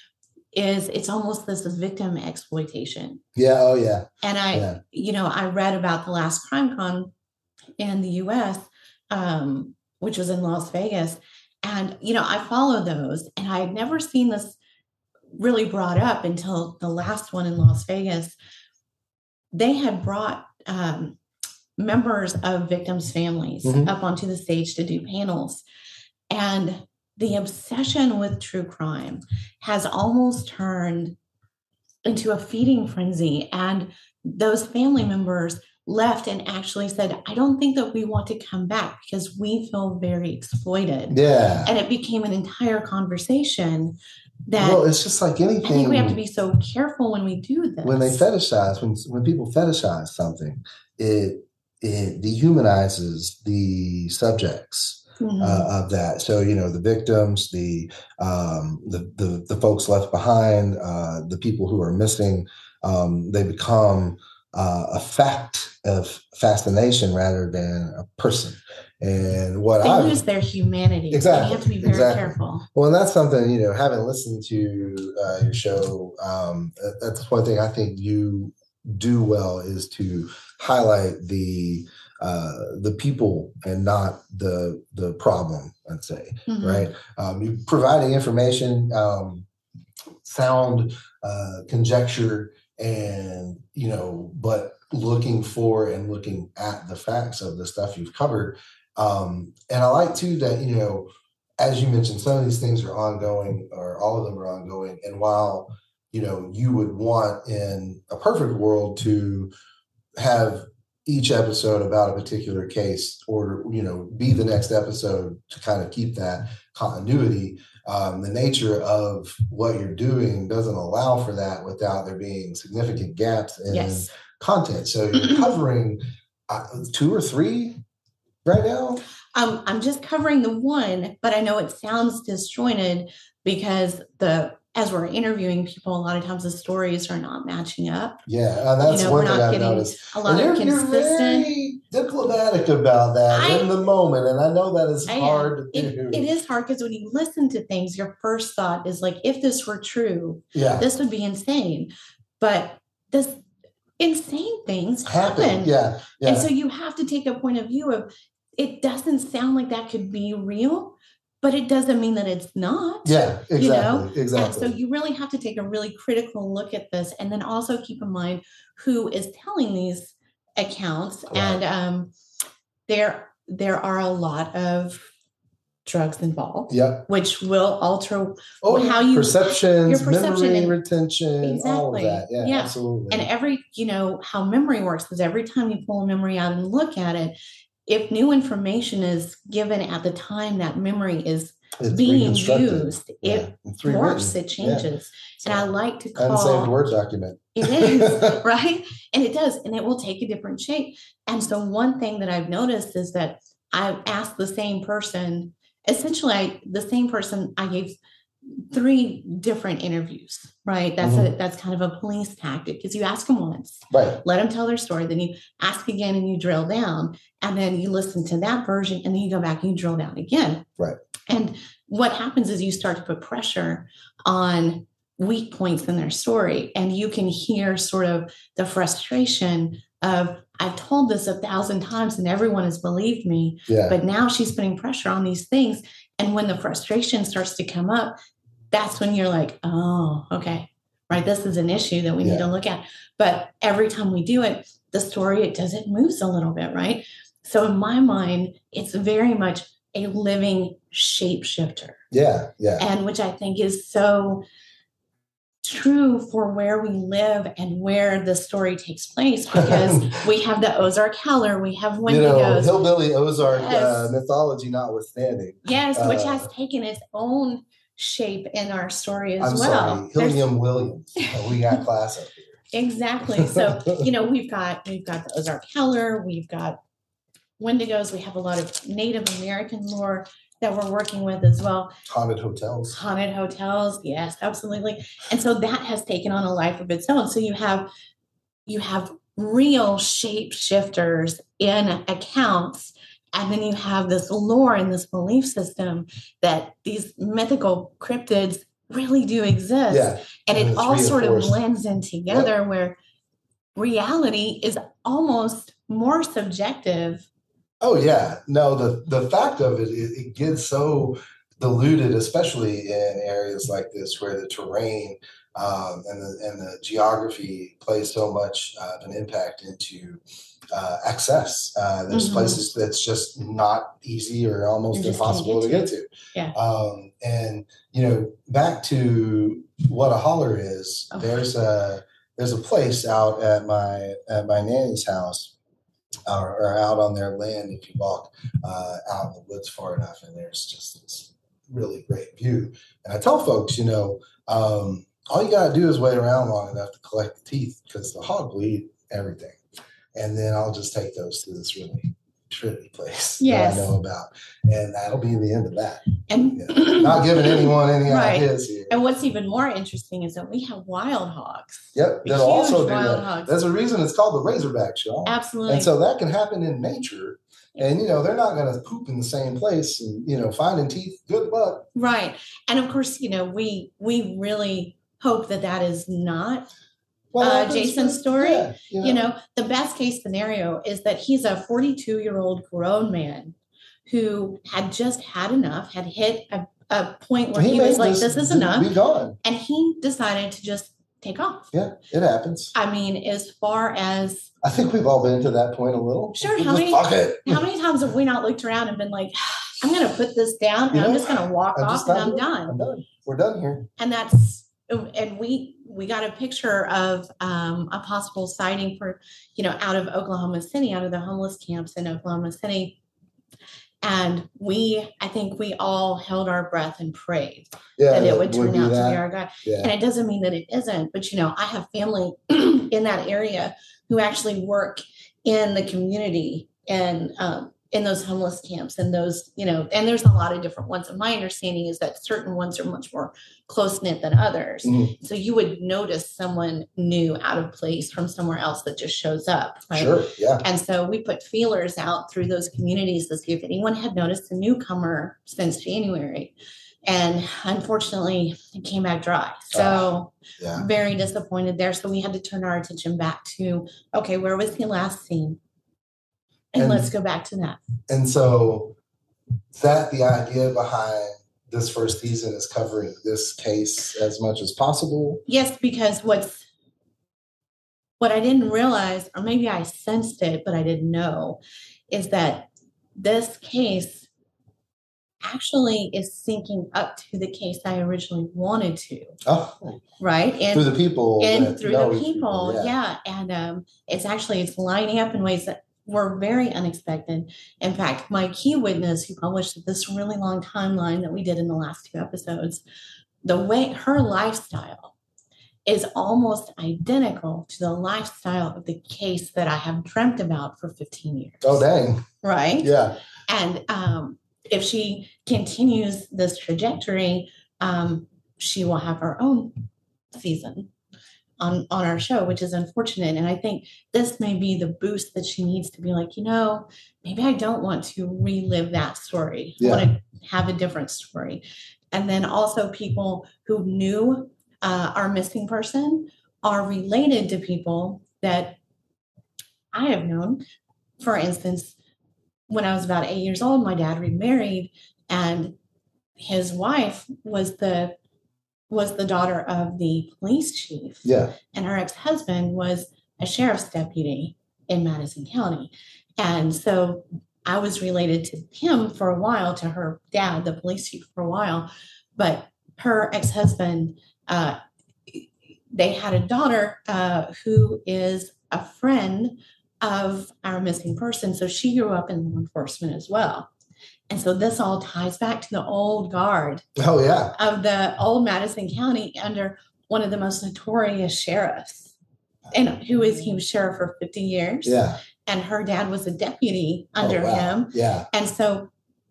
is it's almost this victim exploitation. Yeah. Oh, yeah. And I, yeah. you know, I read about the last Crime Con in the U S, um, which was in Las Vegas. And, you know, I follow those, and I had never seen this really brought up until the last one in Las Vegas. They had brought um, members of victims' families mm-hmm. up onto the stage to do panels. And the obsession with true crime has almost turned into a feeding frenzy. And those family members left and actually said, I don't think that we want to come back because we feel very exploited. Yeah. And it became an entire conversation that, well, it's just like anything. I think we have to be so careful when we do this. When they fetishize, when when people fetishize something, it it dehumanizes the subjects mm-hmm. uh, of that. So, you know, the victims, the um, the, the the folks left behind, uh, the people who are missing, um, they become uh, a fact of fascination rather than a person. And what they I lose their humanity. Exactly. You have to be very exactly. careful. Well, and that's something, you know, having listened to uh, your show, um, that's one thing I think you do well is to highlight the uh, the people and not the the problem, I'd say, mm-hmm. right? Um, you're providing information, um, sound, uh, conjecture, and, you know, but looking for and looking at the facts of the stuff you've covered. Um, and I like too that, you know, as you mentioned, some of these things are ongoing, or all of them are ongoing. And while, you know, you would want in a perfect world to have each episode about a particular case, or, you know, be the next episode to kind of keep that continuity. Um, the nature of what you're doing doesn't allow for that without there being significant gaps in yes. content. So you're covering uh, two or three right now? Um, I'm just covering the one, but I know it sounds disjointed because the as we're interviewing people, a lot of times the stories are not matching up. Yeah, uh, that's you know, one thing I've noticed. A lot and of you're, consistent. You're very diplomatic about that I, in the moment, and I know that is I, hard to it, do. It is hard because when you listen to things, your first thought is like, if this were true, yeah. this would be insane. But this insane things happen. happen. Yeah, yeah. And so you have to take a point of view of, it doesn't sound like that could be real, but it doesn't mean that it's not. Yeah, exactly. You know? Exactly. And so you really have to take a really critical look at this, and then also keep in mind who is telling these accounts. Right. And um, there, there are a lot of drugs involved, yep. which will alter oh, how you perceptions, your perception memory, and retention, exactly. all of that. Yeah, yeah, absolutely. And every, you know, how memory works, because every time you pull a memory out and look at it, if new information is given at the time that memory is it's being used, yeah. it morphs, it changes. Yeah. And I like to call unsaved Word document. It is, right? And it does, and it will take a different shape. And so one thing that I've noticed is that I've asked the same person, essentially I, the same person, I gave three different interviews, right? That's mm-hmm. a that's kind of a police tactic, because you ask them once, right? Let them tell their story, then you ask again and you drill down, and then you listen to that version, and then you go back and you drill down again, right? And what happens is you start to put pressure on weak points in their story, and you can hear sort of the frustration of, I've told this a thousand times and everyone has believed me, yeah. but now she's putting pressure on these things. And when the frustration starts to come up, that's when you're like, oh, okay, right. This is an issue that we yeah. need to look at. But every time we do it, the story, it does, it moves a little bit, right? So in my mind, it's very much a living shapeshifter. Yeah, yeah. And which I think is so true for where we live and where the story takes place, because we have the Ozark Howler, we have Wendigos. You know, hillbilly Ozark yes. uh, mythology notwithstanding. Yes, uh, which has taken its own shape in our story as I'm well. Sorry, Hilliam Williams. We got class up here. Exactly. So, you know, we've got we've got the Ozark Howler, we've got Wendigos, we have a lot of Native American lore that we're working with as well. Haunted hotels. Haunted hotels, yes, absolutely. And so that has taken on a life of its own. So you have you have real shapeshifters in accounts, and then you have this lore and this belief system that these mythical cryptids really do exist. Yeah. And, and it all reinforced. sort of blends in together, yep. where reality is almost more subjective. Oh, yeah. No, the, the fact of it, it, it gets so diluted, especially in areas like this where the terrain um, and the and the geography plays so much uh, an impact into uh, access. Uh, there's mm-hmm. places that's just not easy or almost impossible get to. to get to. Yeah. Um, and, you know, back to what a holler is, okay. there's a there's a place out at my at my nanny's house. Or, or out on their land, if you walk uh, out in the woods far enough, and there's just this really great view. And I tell folks, you know, um, all you got to do is wait around long enough to collect the teeth, because the hog will eat everything. And then I'll just take those to this really pretty place yes. that I know about. And that'll be the end of that. And you know, not giving anyone any right. ideas here. And what's even more interesting is that we have wild hogs. Yep, that'll also do that. Hogs. That's the reason it's called the Razorback Show. Absolutely. And so that can happen in nature. And, you know, they're not going to poop in the same place and, you know, finding teeth, good luck. Right. And of course, you know, we we really hope that that is not well, uh, Jason's story. Yeah, you, know. you know, the best case scenario is that he's a forty-two-year-old grown man who had just had enough, had hit a, a point where he, he was like, this, this is enough. Be gone. And he decided to just take off. Yeah, it happens. I mean, as far as... I think we've all been to that point a little. Sure. How many, fuck it. how many times have we not looked around and been like, I'm going to put this down and you know, I'm just going to walk I'm off and I'm done. I'm done. We're done here. And that's and we we got a picture of um, a possible sighting for, you know, out of Oklahoma City, out of the homeless camps in Oklahoma City. And we, I think we all held our breath and prayed yeah, that it would turn would out that. to be our guy. Yeah. And it doesn't mean that it isn't, but, you know, I have family in that area who actually work in the community and um, in those homeless camps and those, you know, and there's a lot of different ones. And my understanding is that certain ones are much more close knit than others. Mm-hmm. So you would notice someone new out of place from somewhere else that just shows up. Right? Sure. Yeah. And so we put feelers out through those communities to see if anyone had noticed a newcomer since January. And unfortunately, it came back dry. So yeah. very disappointed there. So we had to turn our attention back to, okay, where was he last seen? And, and let's go back to that. And so that the idea behind this first season is covering this case as much as possible. Yes, because what's what I didn't realize, or maybe I sensed it, but I didn't know, is that this case actually is syncing up to the case I originally wanted to. Oh, right. And through the people. And through the people. people yeah. yeah. And um, it's actually, it's lining up in ways that were very unexpected. In fact, my key witness who published this really long timeline that we did in the last two episodes, the way her lifestyle is almost identical to the lifestyle of the case that I have dreamt about for fifteen years. Oh, dang. Right. Yeah. And um, if she continues this trajectory, um, she will have her own season on, on our show, which is unfortunate. And I think this may be the boost that she needs to be like, you know, maybe I don't want to relive that story. Yeah. I want to have a different story. And then also people who knew uh, our missing person are related to people that I have known. For instance, when I was about eight years old, my dad remarried, and his wife was the was the daughter of the police chief. Yeah. And her ex-husband was a sheriff's deputy in Madison County. And so I was related to him for a while, to her dad, the police chief, for a while. But her ex-husband, uh, they had a daughter uh, who is a friend of our missing person. So she grew up in law enforcement as well. And so this all ties back to the old guard. Oh, yeah. Of the old Madison County under one of the most notorious sheriffs. And who is, he was sheriff for fifty years. Yeah. And her dad was a deputy under oh, wow. him. Yeah. And so,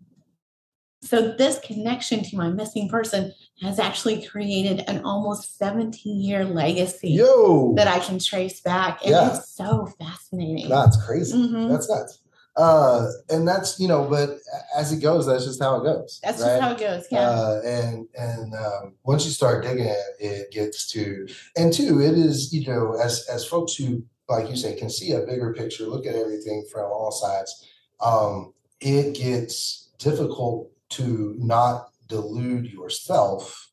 so this connection to my missing person has actually created an almost seventeen year legacy Yo. that I can trace back. And yeah. it's so fascinating. That's crazy. Mm-hmm. That's nuts. Uh, and that's, you know, but as it goes, that's just how it goes. That's right? just how it goes. Yeah. Uh, and, and, um, once you start digging it, it gets to, and two, it is, you know, as, as folks who, like you say, can see a bigger picture, look at everything from all sides. Um, it gets difficult to not delude yourself,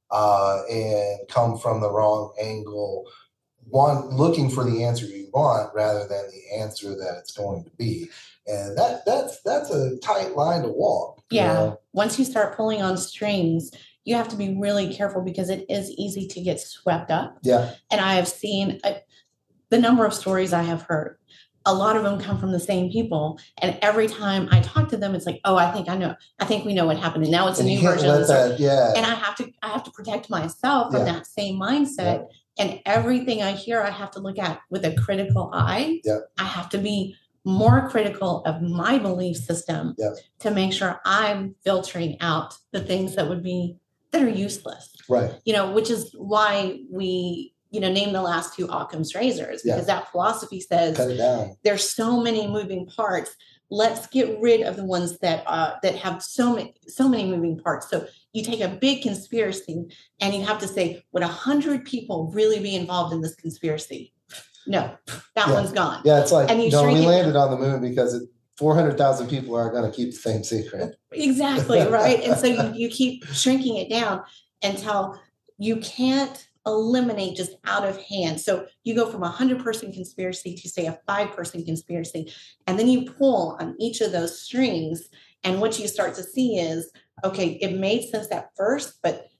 uh, and come from the wrong angle, one looking for the answer you want rather than the answer that it's going to be. And that that's that's a tight line to walk. Yeah. Know? Once you start pulling on strings, you have to be really careful because it is easy to get swept up. Yeah. And I have seen a, the number of stories I have heard. A lot of them come from the same people. And every time I talk to them, it's like, oh, I think I know. I think we know what happened. And now it's a and new version of the story. That, yeah. And I have to I have to protect myself from yeah. that same mindset. Yeah. And everything I hear, I have to look at with a critical eye. Yeah. I have to be more critical of my belief system yeah. to make sure I'm filtering out the things that would be, that are useless. Right. You know, which is why we, you know, name the last two Occam's razors, because yeah. that philosophy says cut it down. There's so many moving parts. Let's get rid of the ones that uh, that have so many so many moving parts. So you take a big conspiracy and you have to say, would a hundred people really be involved in this conspiracy? No, that yeah. one's gone. Yeah, it's like, and you no, we landed down. on the moon because it, four hundred thousand people aren't going to keep the same secret. Exactly, right? And so you, you keep shrinking it down until you can't eliminate just out of hand. So you go from a hundred-person conspiracy to, say, a five-person conspiracy, and then you pull on each of those strings, and what you start to see is, okay, it made sense at first, but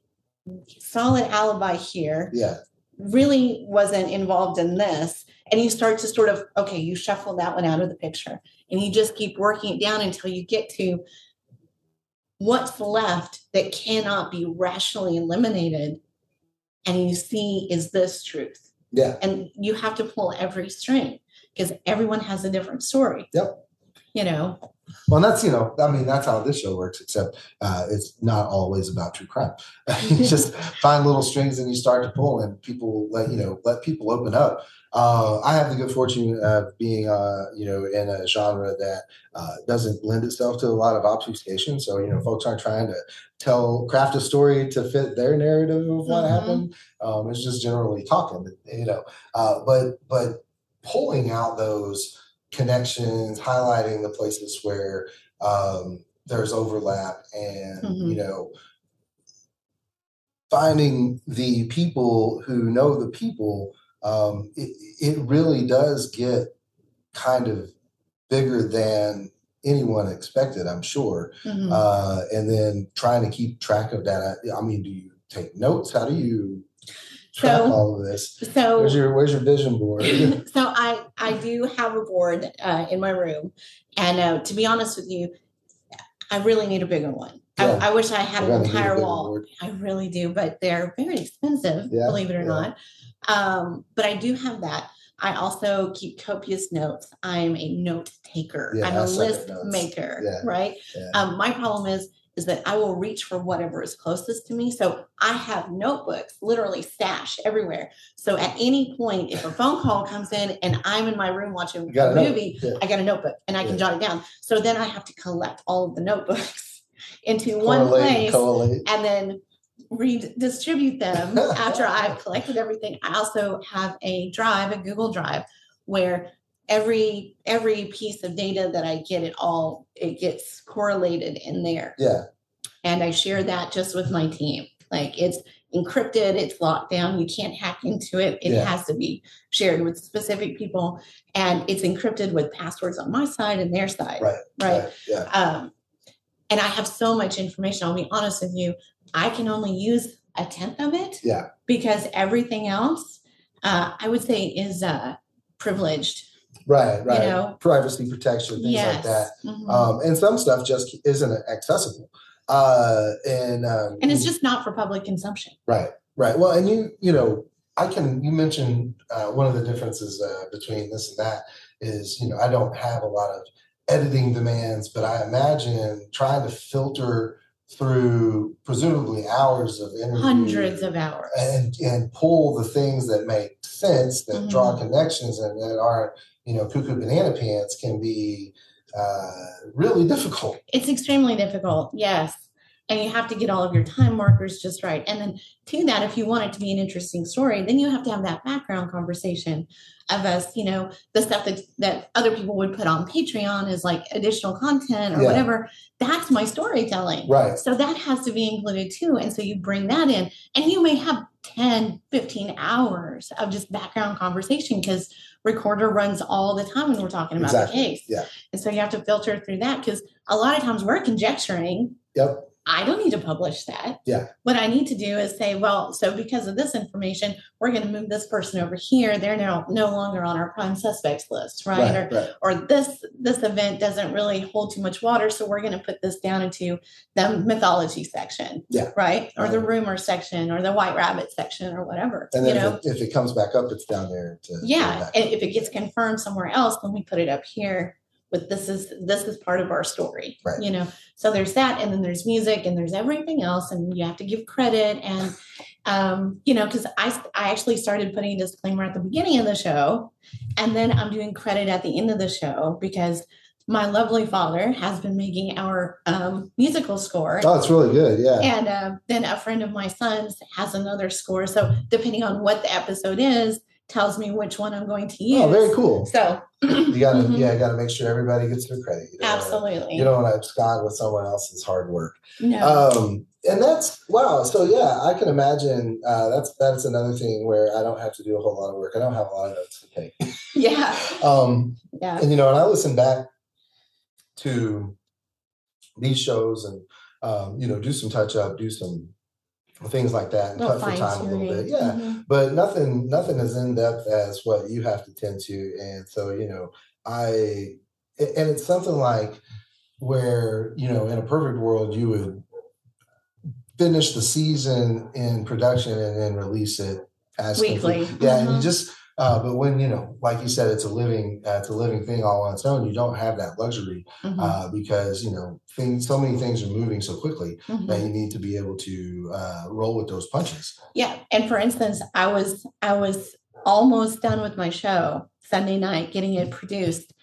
solid alibi here. Yeah. Really wasn't involved in this. And you start to sort of, okay, you shuffle that one out of the picture and you just keep working it down until you get to what's left that cannot be rationally eliminated. And you see, is this truth? Yeah. And you have to pull every string because everyone has a different story. Yep. You know? Well, that's, you know, I mean, that's how this show works, except uh, it's not always about true crime. You just find little strings and you start to pull, and people let, you know, let people open up. Uh, I have the good fortune of being, uh, you know, in a genre that uh, doesn't lend itself to a lot of obfuscation. So, you know, folks aren't trying to tell, craft a story to fit their narrative of what mm-hmm. happened. Um, it's just generally talking, you know, uh, but, but pulling out those connections, highlighting the places where um, there's overlap, and mm-hmm. you know, finding the people who know the people. Um, it, it really does get kind of bigger than anyone expected, I'm sure. Mm-hmm. Uh, and then trying to keep track of that. I, I mean, do you take notes? How do you track so, all of this? So where's your where's your vision board? So I I do have a board uh, in my room, and uh, to be honest with you, I really need a bigger one. Yeah. I, I wish I had an entire wall. Board. I really do, but they're very expensive, yeah, believe it or yeah. not. Um, but I do have that. I also keep copious notes. I'm a note taker. Yeah, I'm a list maker, yeah. right? Yeah. Um, my problem is is that I will reach for whatever is closest to me. So I have notebooks literally stashed everywhere. So at any point, if a phone call comes in and I'm in my room watching a movie, yeah. I got a notebook and I can yeah. jot it down. So then I have to collect all of the notebooks into Correlate one place and, and then redistribute them after I've collected everything. I also have a drive, a Google Drive, where every every piece of data that I get, it all it gets correlated in there. Yeah. And I share that just with my team. Like, it's encrypted, it's locked down, you can't hack into it. It yeah. has to be shared with specific people, and it's encrypted with passwords on my side and their side. Right. Right. right. Yeah. Um, and I have so much information. I'll be honest with you, I can only use a tenth of it. Yeah. Because everything else, uh, I would say, is uh, privileged. Right, right. You know? Privacy protection, things yes. like that. Mm-hmm. Um, and some stuff just isn't accessible. Uh, and um, and it's just not for public consumption. Right, right. Well, and you, you know, I can, you mentioned uh, one of the differences uh, between this and that is, you know, I don't have a lot of editing demands, but I imagine trying to filter through presumably hours of interview, hundreds of hours, and and pull the things that make sense, that mm-hmm. draw connections, and that aren't, you know, cuckoo banana pants, can be uh, really difficult. It's extremely difficult, yes. And you have to get all of your time markers just right. And then to that, if you want it to be an interesting story, then you have to have that background conversation of us, you know, the stuff that, that other people would put on Patreon is like additional content or yeah. whatever. That's my storytelling. Right. So that has to be included too. And so you bring that in, and you may have ten, fifteen hours of just background conversation, because Recorder runs all the time when we're talking about exactly. the case. Yeah. And so you have to filter through that, because a lot of times we're conjecturing. Yep. I don't need to publish that. Yeah. What I need to do is say, well, so because of this information, we're going to move this person over here. They're now no longer on our prime suspects list, right? right, or, right. or this this event doesn't really hold too much water, so we're going to put this down into the mythology section, yeah, right? Or right. the rumor section, or the white rabbit section, or whatever. And then you know? if, it, if it comes back up, it's down there. To yeah, and if it gets confirmed somewhere else, then we put it up here. With this is this is part of our story, right. you know. So there's that, and then there's music, and there's everything else, and you have to give credit, and um, you know, because I I actually started putting a disclaimer at the beginning of the show, and then I'm doing credit at the end of the show, because my lovely father has been making our um, musical score. Oh, it's really good, yeah. And uh, then a friend of my son's has another score, so depending on what the episode is, tells me which one I'm going to use. Oh, very cool. So you gotta, mm-hmm. yeah, you gotta make sure everybody gets their credit. You don't Absolutely. Wanna, you don't want to abscond with someone else's hard work. No. Um, and that's wow. So yeah, I can imagine uh, that's that's another thing where I don't have to do a whole lot of work. I don't have a lot of notes to take. Yeah. um, yeah. And you know, and I listen back to these shows and um, you know, do some touch up, do some things like that, and cut for time a little bit. Yeah. Mm-hmm. But nothing, nothing as in depth as what you have to tend to. And so, you know, I, and it's something like where, you know, in a perfect world, you would finish the season in production and then release it as weekly. Complete. Yeah. Mm-hmm. And you just, Uh, but when, you know, like you said, it's a living, uh, it's a living thing all on its own. You don't have that luxury mm-hmm. uh, because, you know, things, so many things are moving so quickly mm-hmm. that you need to be able to uh, roll with those punches. Yeah. And for instance, I was, I was almost done with my show Sunday night, getting it produced.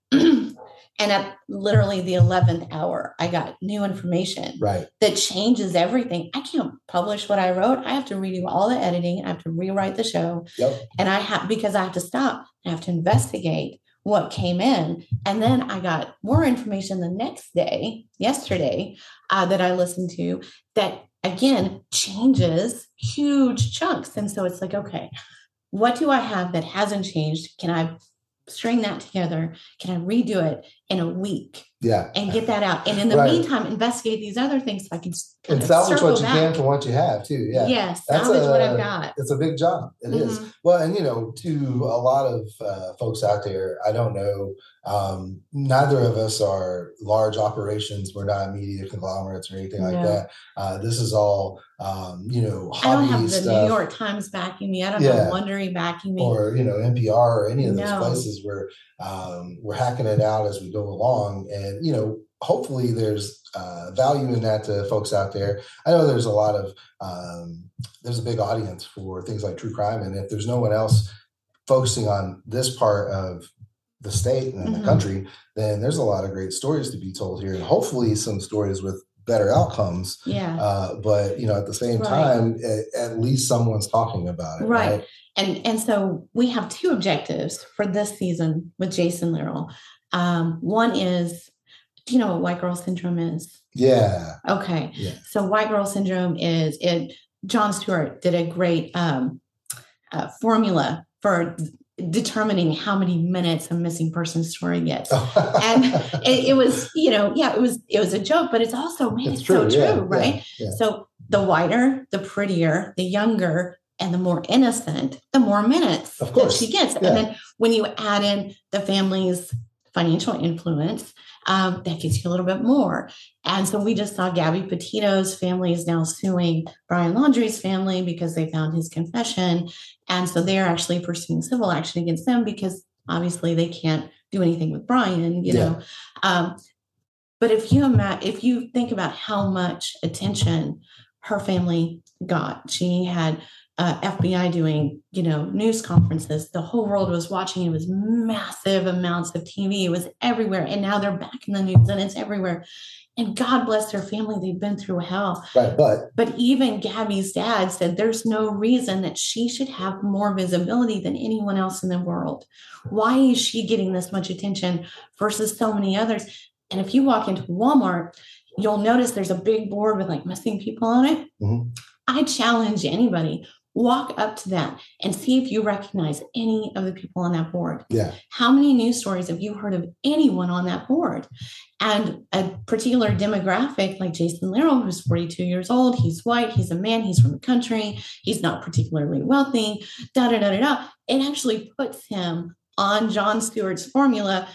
And at literally the eleventh hour, I got new information right. that changes everything. I can't publish what I wrote. I have to redo all the editing. I have to rewrite the show. Yep. And I have, because I have to stop. I have to investigate what came in. And then I got more information the next day, yesterday, uh, that I listened to that, again, changes huge chunks. And so it's like, okay, what do I have that hasn't changed? Can I string that together? Can I redo it in a week? Yeah. And get that out. And in the right. meantime, investigate these other things so I can and salvage what you back. can from what you have too. Yeah. Yes. Salvage what I've got. It's a big job. It mm-hmm. is. Well, and you know, to a lot of uh, folks out there, I don't know, um, neither of us are large operations. We're not media conglomerates or anything like no. that. Uh, this is all, um, you know, hobby I don't have the stuff. New York Times backing me. I don't yeah. have Wondery backing me. Or, you know, N P R or any of those no. places where um, we're hacking it out as we go along. And, you know, hopefully there's uh, value in that to folks out there. I know there's a lot of, um, there's a big audience for things like true crime. And if there's no one else focusing on this part of the state and mm-hmm. the country, then there's a lot of great stories to be told here. And hopefully some stories with better outcomes. Yeah. Uh, but, you know, at the same right. time, at, at least someone's talking about it. Right. right. And, and so we have two objectives for this season with Jason Lierl. Um, one is, do you know what white girl syndrome is? Yeah. Okay. Yeah. So white girl syndrome is it. Jon Stewart did a great um, uh, formula for determining how many minutes a missing person story gets. And it, it was, you know, yeah, it was, it was a joke, but it's also, man, it's, it's true, so yeah, true, right? Yeah, yeah. So the whiter, the prettier, the younger, and the more innocent, the more minutes of course. that she gets. Yeah. And then when you add in the family's financial influence, um, that gets you a little bit more. And so we just saw Gabby Petito's family is now suing Brian Laundrie's family because they found his confession. And so they're actually pursuing civil action against them because obviously they can't do anything with Brian, you yeah. know. Um, but if you imagine, if you think about how much attention her family got, she had Uh, F B I doing, you know, news conferences. The whole world was watching. It was massive amounts of T V. It was everywhere. And now they're back in the news and it's everywhere. And God bless their family. They've been through hell. Right, but but even Gabby's dad said there's no reason that she should have more visibility than anyone else in the world. Why is she getting this much attention versus so many others? And if you walk into Walmart, you'll notice there's a big board with like missing people on it. Mm-hmm. I challenge anybody. Walk up to that and see if you recognize any of the people on that board. Yeah. How many news stories have you heard of anyone on that board? And a particular demographic like Jason Lierl, who's forty-two years old, he's white, he's a man, he's from the country, he's not particularly wealthy, da da da da da. It actually puts him on Jon Stewart's formula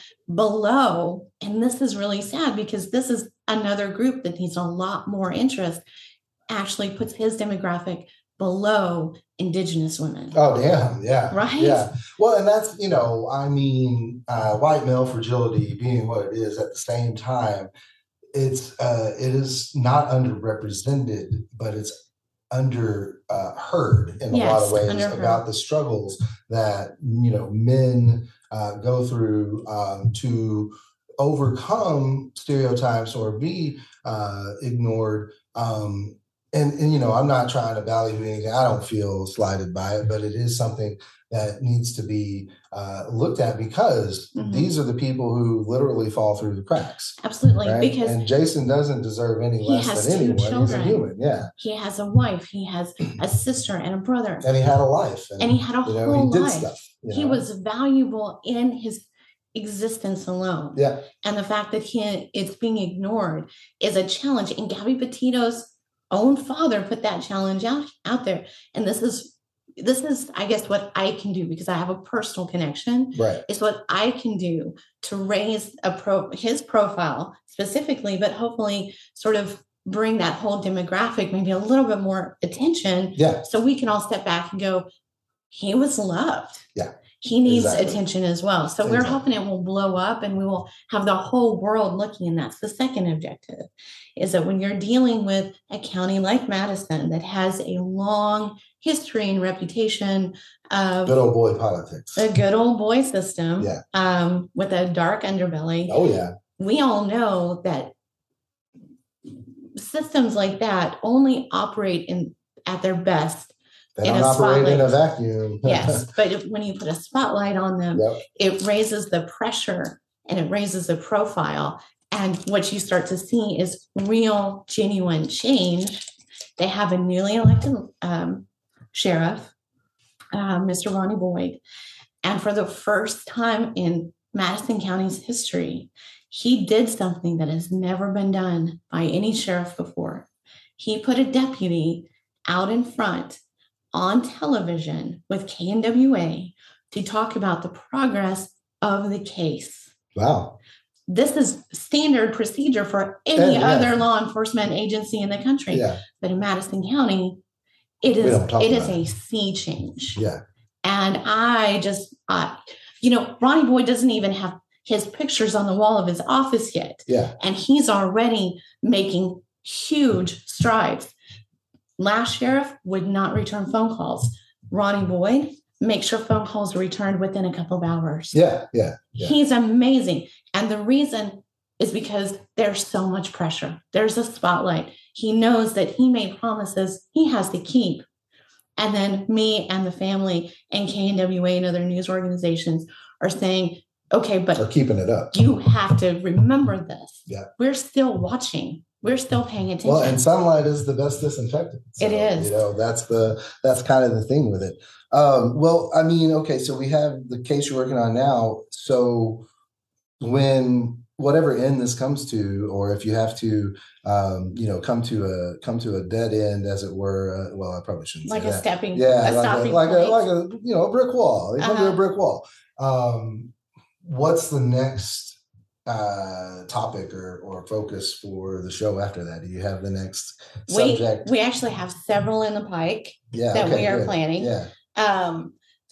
below. And this is really sad because this is another group that needs a lot more interest, actually puts his demographic below Indigenous women. Oh, damn. Yeah. Right? Yeah. Well, and that's, you know, I mean, uh, white male fragility being what it is at the same time, it's, uh, it is not underrepresented, but it's under uh, heard in yes, a lot of ways underheard. About the struggles that, you know, men uh, go through um, to overcome stereotypes or be uh, ignored. Um, And, and, you know, I'm not trying to ballyhoo anything. I don't feel slighted by it, but it is something that needs to be uh, looked at because mm-hmm. these are the people who literally fall through the cracks. Absolutely. Right? Because and Jason doesn't deserve any less than anyone. Children. He's a human. Yeah. He has a wife. He has a sister and a brother. And he had a life. And, and he had a you know, whole he did life. Stuff, you know? He was valuable in his existence alone. Yeah. And the fact that he it's being ignored is a challenge. And Gabby Petito's own father put that challenge out, out there. And this is, this is, I guess, what I can do because I have a personal connection. Right. It's what I can do to raise a pro his profile specifically, but hopefully sort of bring that whole demographic maybe a little bit more attention. Yeah. So we can all step back and go, he was loved. Yeah. He needs exactly. attention as well. So exactly. we're hoping it will blow up and we will have the whole world looking. And that's the second objective, is that when you're dealing with a county like Madison that has a long history and reputation of good old boy politics, a good old boy system, yeah. um, with a dark underbelly. Oh, yeah. We all know that systems like that only operate in at their best. They don't operate in a vacuum. Yes, but if, when you put a spotlight on them, yep. it raises the pressure and it raises the profile. And what you start to see is real, genuine change. They have a newly elected um, sheriff, uh, Mister Ronnie Boyd. And for the first time in Madison County's history, he did something that has never been done by any sheriff before. He put a deputy out in front on television with K N W A to talk about the progress of the case. Wow. This is standard procedure for any yeah, other yeah. law enforcement agency in the country. Yeah. But in Madison County, it is it is a sea change. Yeah. And I just, uh, you know, Ronnie Boyd doesn't even have his pictures on the wall of his office yet. Yeah. And he's already making huge strides. Last sheriff would not return phone calls. Ronnie Boyd makes sure phone calls are returned within a couple of hours. Yeah, yeah, yeah. He's amazing. And the reason is because there's so much pressure. There's a spotlight. He knows that he made promises he has to keep. And then me and the family and K N W A and other news organizations are saying, okay, but are keeping it up. You have to remember this. Yeah. We're still watching. We're still paying attention. Well, and sunlight is the best disinfectant. So, it is. You know, that's the that's kind of the thing with it. Um, well, I mean, okay, so we have the case you're working on now. So when whatever end this comes to, or if you have to, um, you know, come to a come to a dead end, as it were. Uh, well, I probably shouldn't like say a that. stepping, yeah, a like stopping a, like point. a like a you know a brick wall. They come uh-huh. to a brick wall. Um, what's the next uh topic or or focus for the show after that? Do you have the next subject? We, we actually have several in the pike yeah, that okay, we are good. planning. Yeah. Um,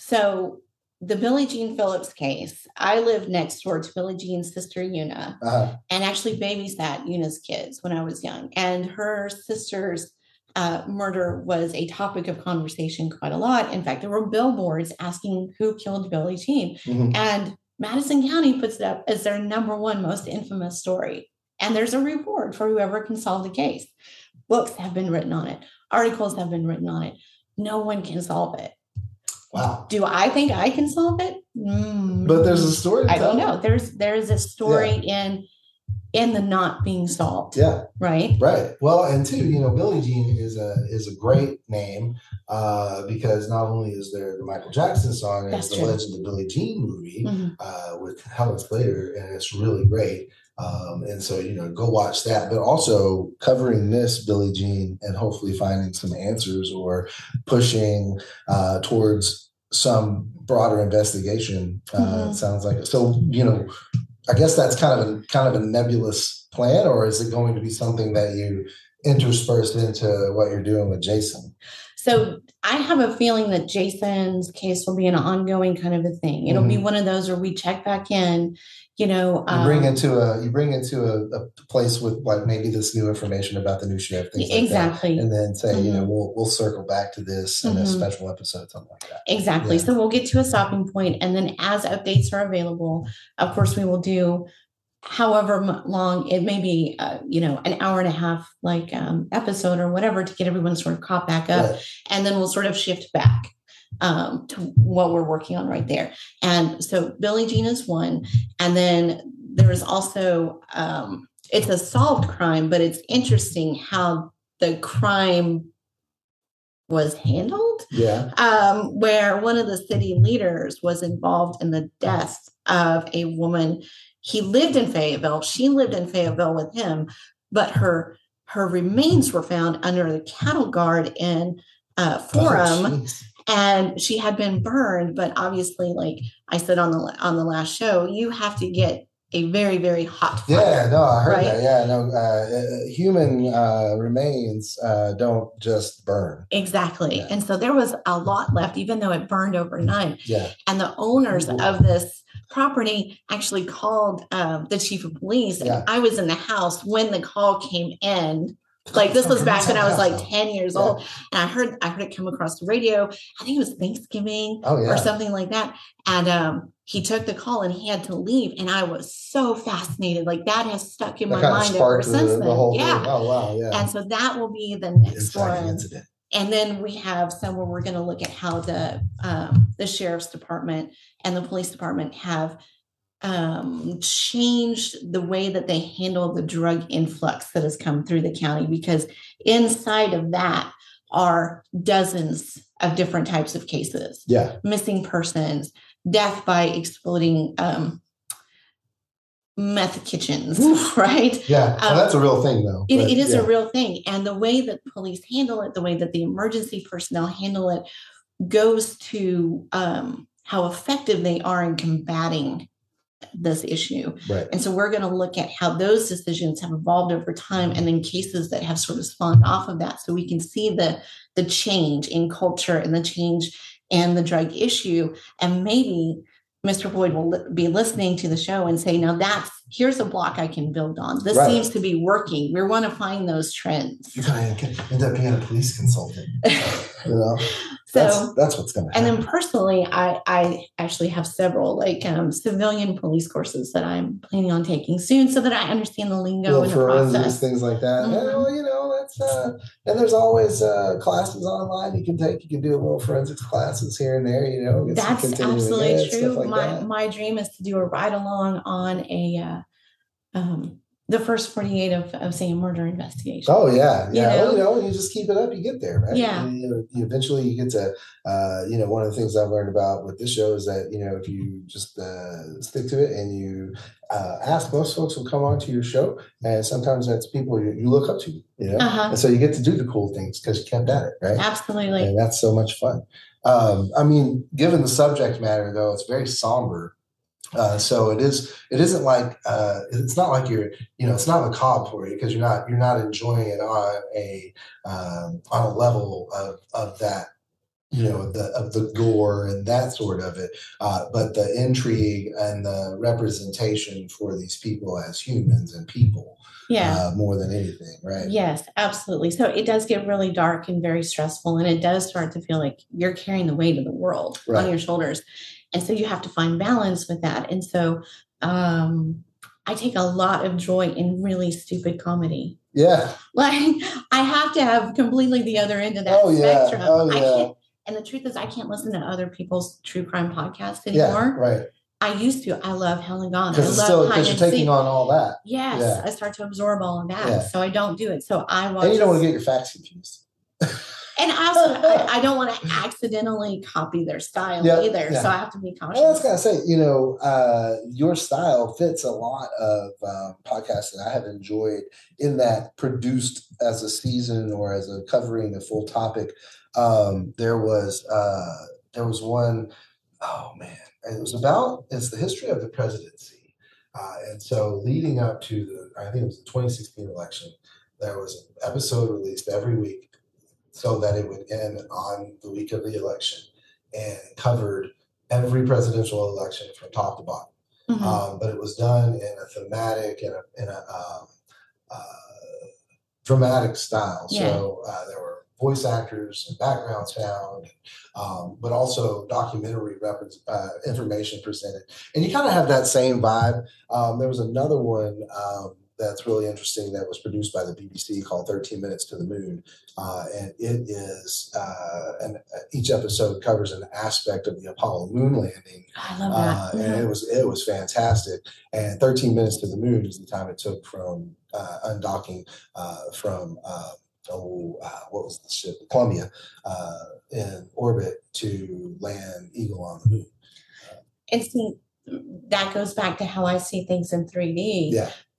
so the Billie Jean Phillips case, I lived next door to Billie Jean's sister Una, uh-huh. and actually babysat Una's kids when I was young. And her sister's uh, murder was a topic of conversation quite a lot. In fact, there were billboards asking who killed Billie Jean. Mm-hmm. And Madison County puts it up as their number one most infamous story. And there's a reward for whoever can solve the case. Books have been written on it. Articles have been written on it. No one can solve it. Wow. Do I think I can solve it? Mm. But there's a story to I tell. don't know. There's there's a story yeah. in in the not being solved. Yeah. Right. Right. Well, and two, you know, Billie Jean is a is a great name uh, because not only is there the Michael Jackson song, there's the Legend of Billie Jean movie mm-hmm. uh, with Helen Slater, and it's really great. Um, and so, you know, go watch that, but also covering this Billie Jean and hopefully finding some answers or pushing uh, towards some broader investigation. Uh, mm-hmm. Sounds like it. So, you know, I guess that's kind of a kind of a nebulous plan, or is it going to be something that you intersperse into what you're doing with Jason? So I have a feeling that Jason's case will be an ongoing kind of a thing. It'll mm-hmm. be one of those where we check back in, you know. You bring um, into a you bring into a, a place with like maybe this new information about the new sheriff, things like exactly, that, and then say, mm-hmm. you know, we'll we'll circle back to this in mm-hmm. a special episode, something like that. Exactly. Yeah. So we'll get to a stopping point, and then as updates are available, of course, we will do. However long it may be, uh, you know, an hour and a half like um, episode or whatever to get everyone sort of caught back up. Right. And then we'll sort of shift back um, to what we're working on right there. And so Billie Jean is one. And then there is also, um, it's a solved crime, but it's interesting how the crime was handled. Yeah. Um, where one of the city leaders was involved in the death of a woman. He lived in Fayetteville. She lived in Fayetteville with him, but her her remains were found under the cattle guard in uh, Forum. Oh, and she had been burned. But obviously, like I said on the on the last show, you have to get a very, very hot fire. Yeah, no, I heard right? that. Yeah, no, uh, human uh, remains uh, don't just burn. Exactly. Yeah. And so there was a lot left, even though it burned overnight. Yeah. And the owners Ooh. of this property actually called um, the chief of police. And Yeah. I was in the house when the call came in. Like this was back when I was like ten years Yeah. old, and I heard I heard it come across the radio. I think it was Thanksgiving Oh, yeah. or something like that. And um, he took the call and he had to leave. And I was so fascinated. Like that has stuck in That my kind of mind ever sparked since the, then. the whole yeah. thing. Oh, wow. Yeah. And so that will be the next Inciting one. incident. And then we have some where we're going to look at how the um, the sheriff's department and the police department have um, changed the way that they handle the drug influx that has come through the county, because inside of that are dozens of different types of cases. Yeah. Missing persons, death by exploding um, meth kitchens, Oof. right? Yeah. Well, Um, that's a real thing, though. It, But, it is yeah. a real thing. And the way that police handle it, the way that the emergency personnel handle it, goes to um, how effective they are in combating this issue. Right. And so we're going to look at how those decisions have evolved over time, and then cases that have sort of spawned off of that, so we can see the the change in culture and the change in the drug issue. And maybe Mister Boyd will li- be listening to the show and say, now that's, here's a block I can build on. This Right. seems to be working. We want to find those trends. You're going to end up being a police consultant. You know? So, That's, that's what's going to and happen. then personally, I, I actually have several like um, civilian police courses that I'm planning on taking soon, so that I understand the lingo Little and the forensics, process. things like that. Mhm. Yeah, well, you know, that's uh, and there's always uh, classes online you can take. You can do a little forensics classes here and there. You know, get some That's continuing absolutely ed, true. stuff like my that. my dream is to do a ride along on a uh, um, the first forty-eight of, of say a murder investigation. Oh yeah, You yeah. Well, know? you know, when you just keep it up, you get there, right? Yeah. You, know, you eventually you get to, uh, you know, one of the things I've learned about with this show is that you know if you just uh, stick to it and you uh, ask, most folks will come onto your show, and sometimes that's people you, you look up to, you know, Uh-huh. and so you get to do the cool things because you kept at it, right? Absolutely. And that's so much fun. Um, I mean, given the subject matter, though, it's very somber. Uh, so it is. It isn't like uh, it's not like you're. You know, it's not macabre for you because you're not. You're not enjoying it on a um, on a level of of that. You know, the of the gore and that sort of it. Uh, but the intrigue and the representation for these people as humans and people. Yeah. Uh, more than anything, right? Yes, absolutely. So it does get really dark and very stressful, and it does start to feel like you're carrying the weight of the world Right. on your shoulders. And so you have to find balance with that. And so um, I take a lot of joy in really stupid comedy. Yeah. Like I have to have completely the other end of that Oh, yeah. spectrum. Oh, I yeah. can't, and the truth is I can't listen to other people's true crime podcasts Yeah. anymore. Right. I used to. I love Hell and Gone. I Because it's love still hide because you're and taking seek. on all that, Yes, Yeah. I start to absorb all of that. Yeah. So I don't do it. So I watch. and you don't want to get your facts confused. And also, I, I don't want to accidentally copy their style Yeah, either. yeah. So I have to be cautious. Well, I was gonna say, you know, uh, your style fits a lot of um, podcasts that I have enjoyed. In that, produced as a season or as a covering a full topic. Um, there was uh, there was one, oh man, it was about it's the history of the presidency, uh, and so leading up to the, I think it was the twenty sixteen election, there was an episode released every week, so that it would end on the week of the election, and it covered every presidential election from top to bottom. Mhm. Um, but it was done in a thematic and a, in a um, uh, dramatic style. Yeah. So uh, there were voice actors and backgrounds found, um, but also documentary rep- uh, information presented. And you kind of have that same vibe. Um, there was another one um, that's really interesting that was produced by the B B C called thirteen minutes to the Moon. Uh, and it is, uh, and each episode covers an aspect of the Apollo moon landing. I love Uh, that. and it was it was fantastic. And thirteen minutes to the moon is the time it took from uh, undocking uh, from uh, oh uh, what was the ship Columbia uh, in orbit to land Eagle on the moon. And see, that goes back to how I see things in three D. Yeah,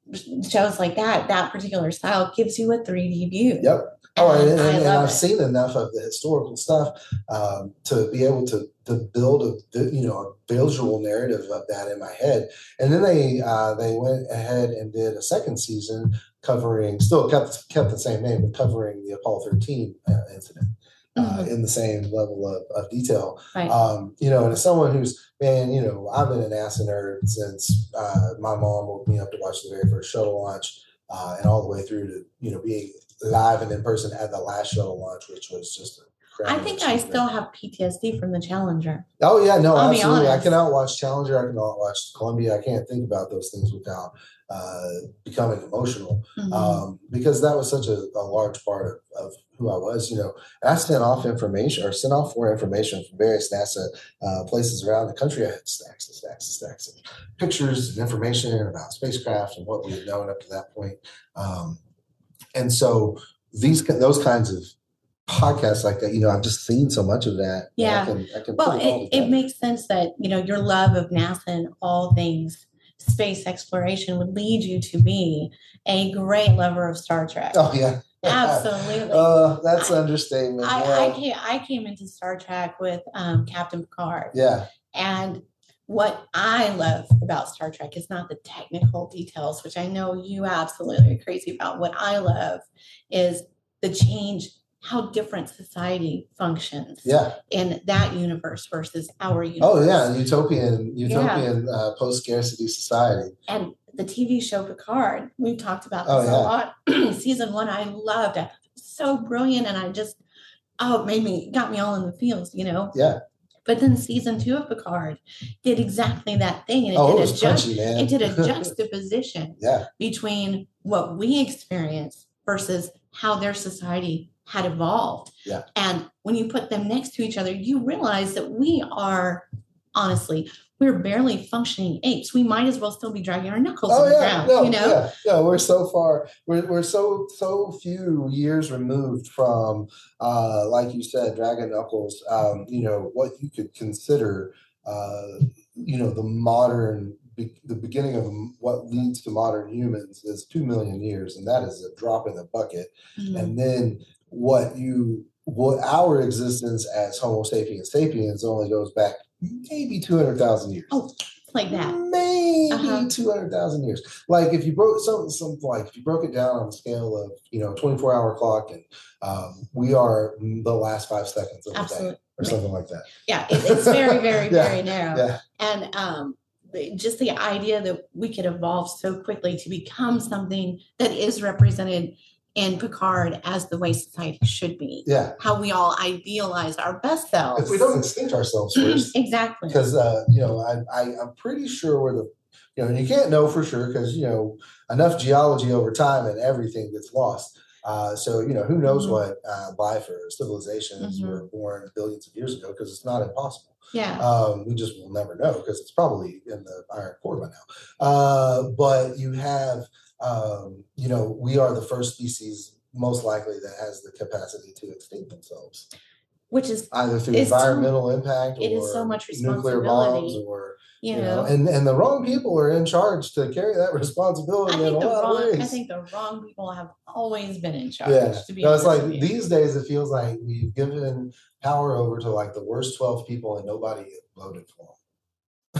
shows like that, that particular style gives you a three D view. Yep. Oh, and, and, and I've it. seen enough of the historical stuff um, to be able to to build a you know a visual narrative of that in my head. And then they uh, they went ahead and did a second season covering, still kept kept the same name, but covering the Apollo thirteen uh, incident. Uh, mm-hmm. In the same level of, of detail. Right. Um, you know, and as someone who's, man, you know, I've been an NASA nerd since uh, my mom woke me up to watch the very first shuttle launch uh, and all the way through to, you know, being live and in person at the last shuttle launch, which was just a I think I still have P T S D from the Challenger. Oh, yeah, no, I'll absolutely. I cannot watch Challenger. I cannot watch Columbia. I can't think about those things without uh, becoming emotional mm-hmm. um, because that was such a, a large part of, of who I was, you know. And I sent off information or sent off more information from various NASA uh, places around the country. I had stacks and stacks and stacks of pictures and information about spacecraft and what we had known up to that point. Um, and so these those kinds of podcasts like that, you know, I've just seen so much of that. Yeah. I can, I can well, it, it, it makes sense that, you know, your love of NASA and all things space exploration would lead you to be a great lover of Star Trek. Oh, yeah. Absolutely. Uh, that's an understatement. I, yeah. I, came, I came into Star Trek with um, Captain Picard. Yeah. And what I love about Star Trek is not the technical details, which I know you absolutely are crazy about. What I love is the change, how different society functions yeah. in that universe versus our universe. Oh, yeah. Utopian, utopian yeah. uh, post-scarcity society. And the T V show Picard, we've talked about this oh, yeah. a lot. Season one, I loved it. So brilliant. And I just, oh, it made me, got me all in the feels, you know? Yeah. But then season two of Picard did exactly that thing. And it, oh, did, it, a was ju- punchy, man. it did a juxtaposition yeah. between what we experience versus how their society had evolved. Yeah. And when you put them next to each other, you realize that we are, honestly, we're barely functioning apes. We might as well still be dragging our knuckles oh, on the yeah, ground, no, you know? Yeah, yeah, we're so far, we're we're so so few years removed from, uh, like you said, dragging knuckles. Um, you know what you could consider, uh, you know, the modern, be, the beginning of what leads to modern humans is two million years, and that is a drop in the bucket. Mm-hmm. And then what you, what our existence as Homo sapiens sapiens only goes back maybe two hundred thousand years. Oh, like that. Maybe uh-huh. two hundred thousand years. Like if you broke something, something like if you broke it down on a scale of, you know, twenty-four hour clock, and um, we are the last five seconds of the Absolutely. day or something like that. Yeah, it, it's very, very, yeah. very narrow. Yeah. And um, just the idea that we could evolve so quickly to become something that is represented in Picard as the way society should be. Yeah. How we all idealize our best selves. If we don't extinct ourselves first. Exactly. Because, uh, you know, I, I, I'm pretty sure we're the, you know, and you can't know for sure because, you know, enough geology over time and everything gets lost. Uh, so, you know, who knows mm-hmm. what uh, life or civilizations mm-hmm. were born billions of years ago, because it's not impossible. Yeah. Um, we just will never know because it's probably in the iron core by now. Uh, but you have, um, you know, we are the first species most likely that has the capacity to extinct themselves. Which is either through environmental so, impact or it is so much nuclear bombs or, you you know, know, and, and the wrong people are in charge to carry that responsibility I think in a the lot wrong, of ways. I think the wrong people have always been in charge. Yeah. To be no, it's like with you. These days it feels like we've given power over to like the worst twelve people and nobody voted for them.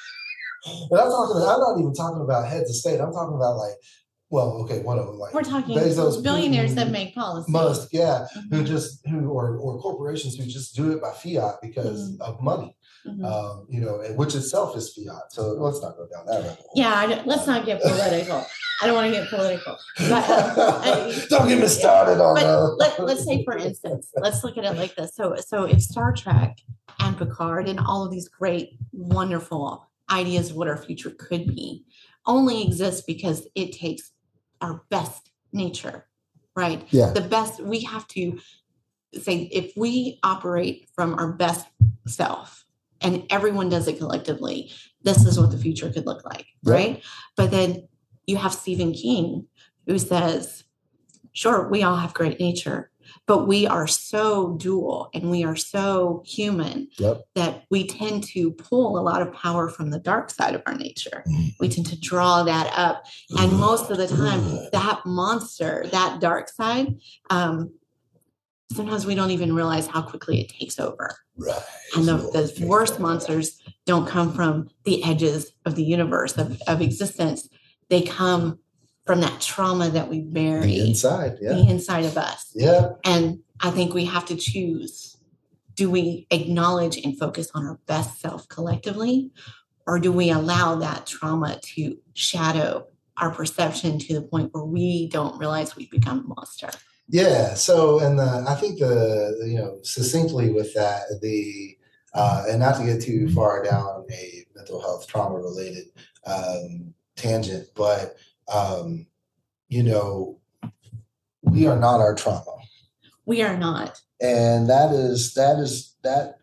And I'm talking, I'm not even talking about heads of state. I'm talking about like, well, okay, one of them like we're talking Bezos, billionaires Putin, that make policy. Musk, yeah, mm-hmm. who just who or or corporations who just do it by fiat because mm-hmm. of money, mm-hmm. um, you know, which itself is fiat. So let's not go down that rabbit hole. Yeah, I don't, let's not get political. I don't want to get political. But, um, I, don't get me started on that. Let, let's say, for instance, let's look at it like this. So, so if Star Trek and Picard and all of these great, wonderful ideas of what our future could be only exist because it takes our best nature, right? Yeah. The best, we have to say, if we operate from our best self and everyone does it collectively, this is what the future could look like, yeah. right? But then you have Stephen King who says, sure, we all have great nature, but we are so dual and we are so human yep. that we tend to pull a lot of power from the dark side of our nature. We tend to draw that up. And most of the time, that monster, that dark side, um, sometimes we don't even realize how quickly it takes over. Right. And the, the worst monsters don't come from the edges of the universe, of, of existence. They come from that trauma that we bury the inside, yeah. the inside of us. Yeah. And I think we have to choose. Do we acknowledge and focus on our best self collectively, or do we allow that trauma to shadow our perception to the point where we don't realize we've become a monster? Yeah. So, and the, I think the, you know, succinctly with that, the, uh, and not to get too far down a mental health trauma related um, tangent, but, um, you know, we are not our trauma. We are not. And that is, that is, that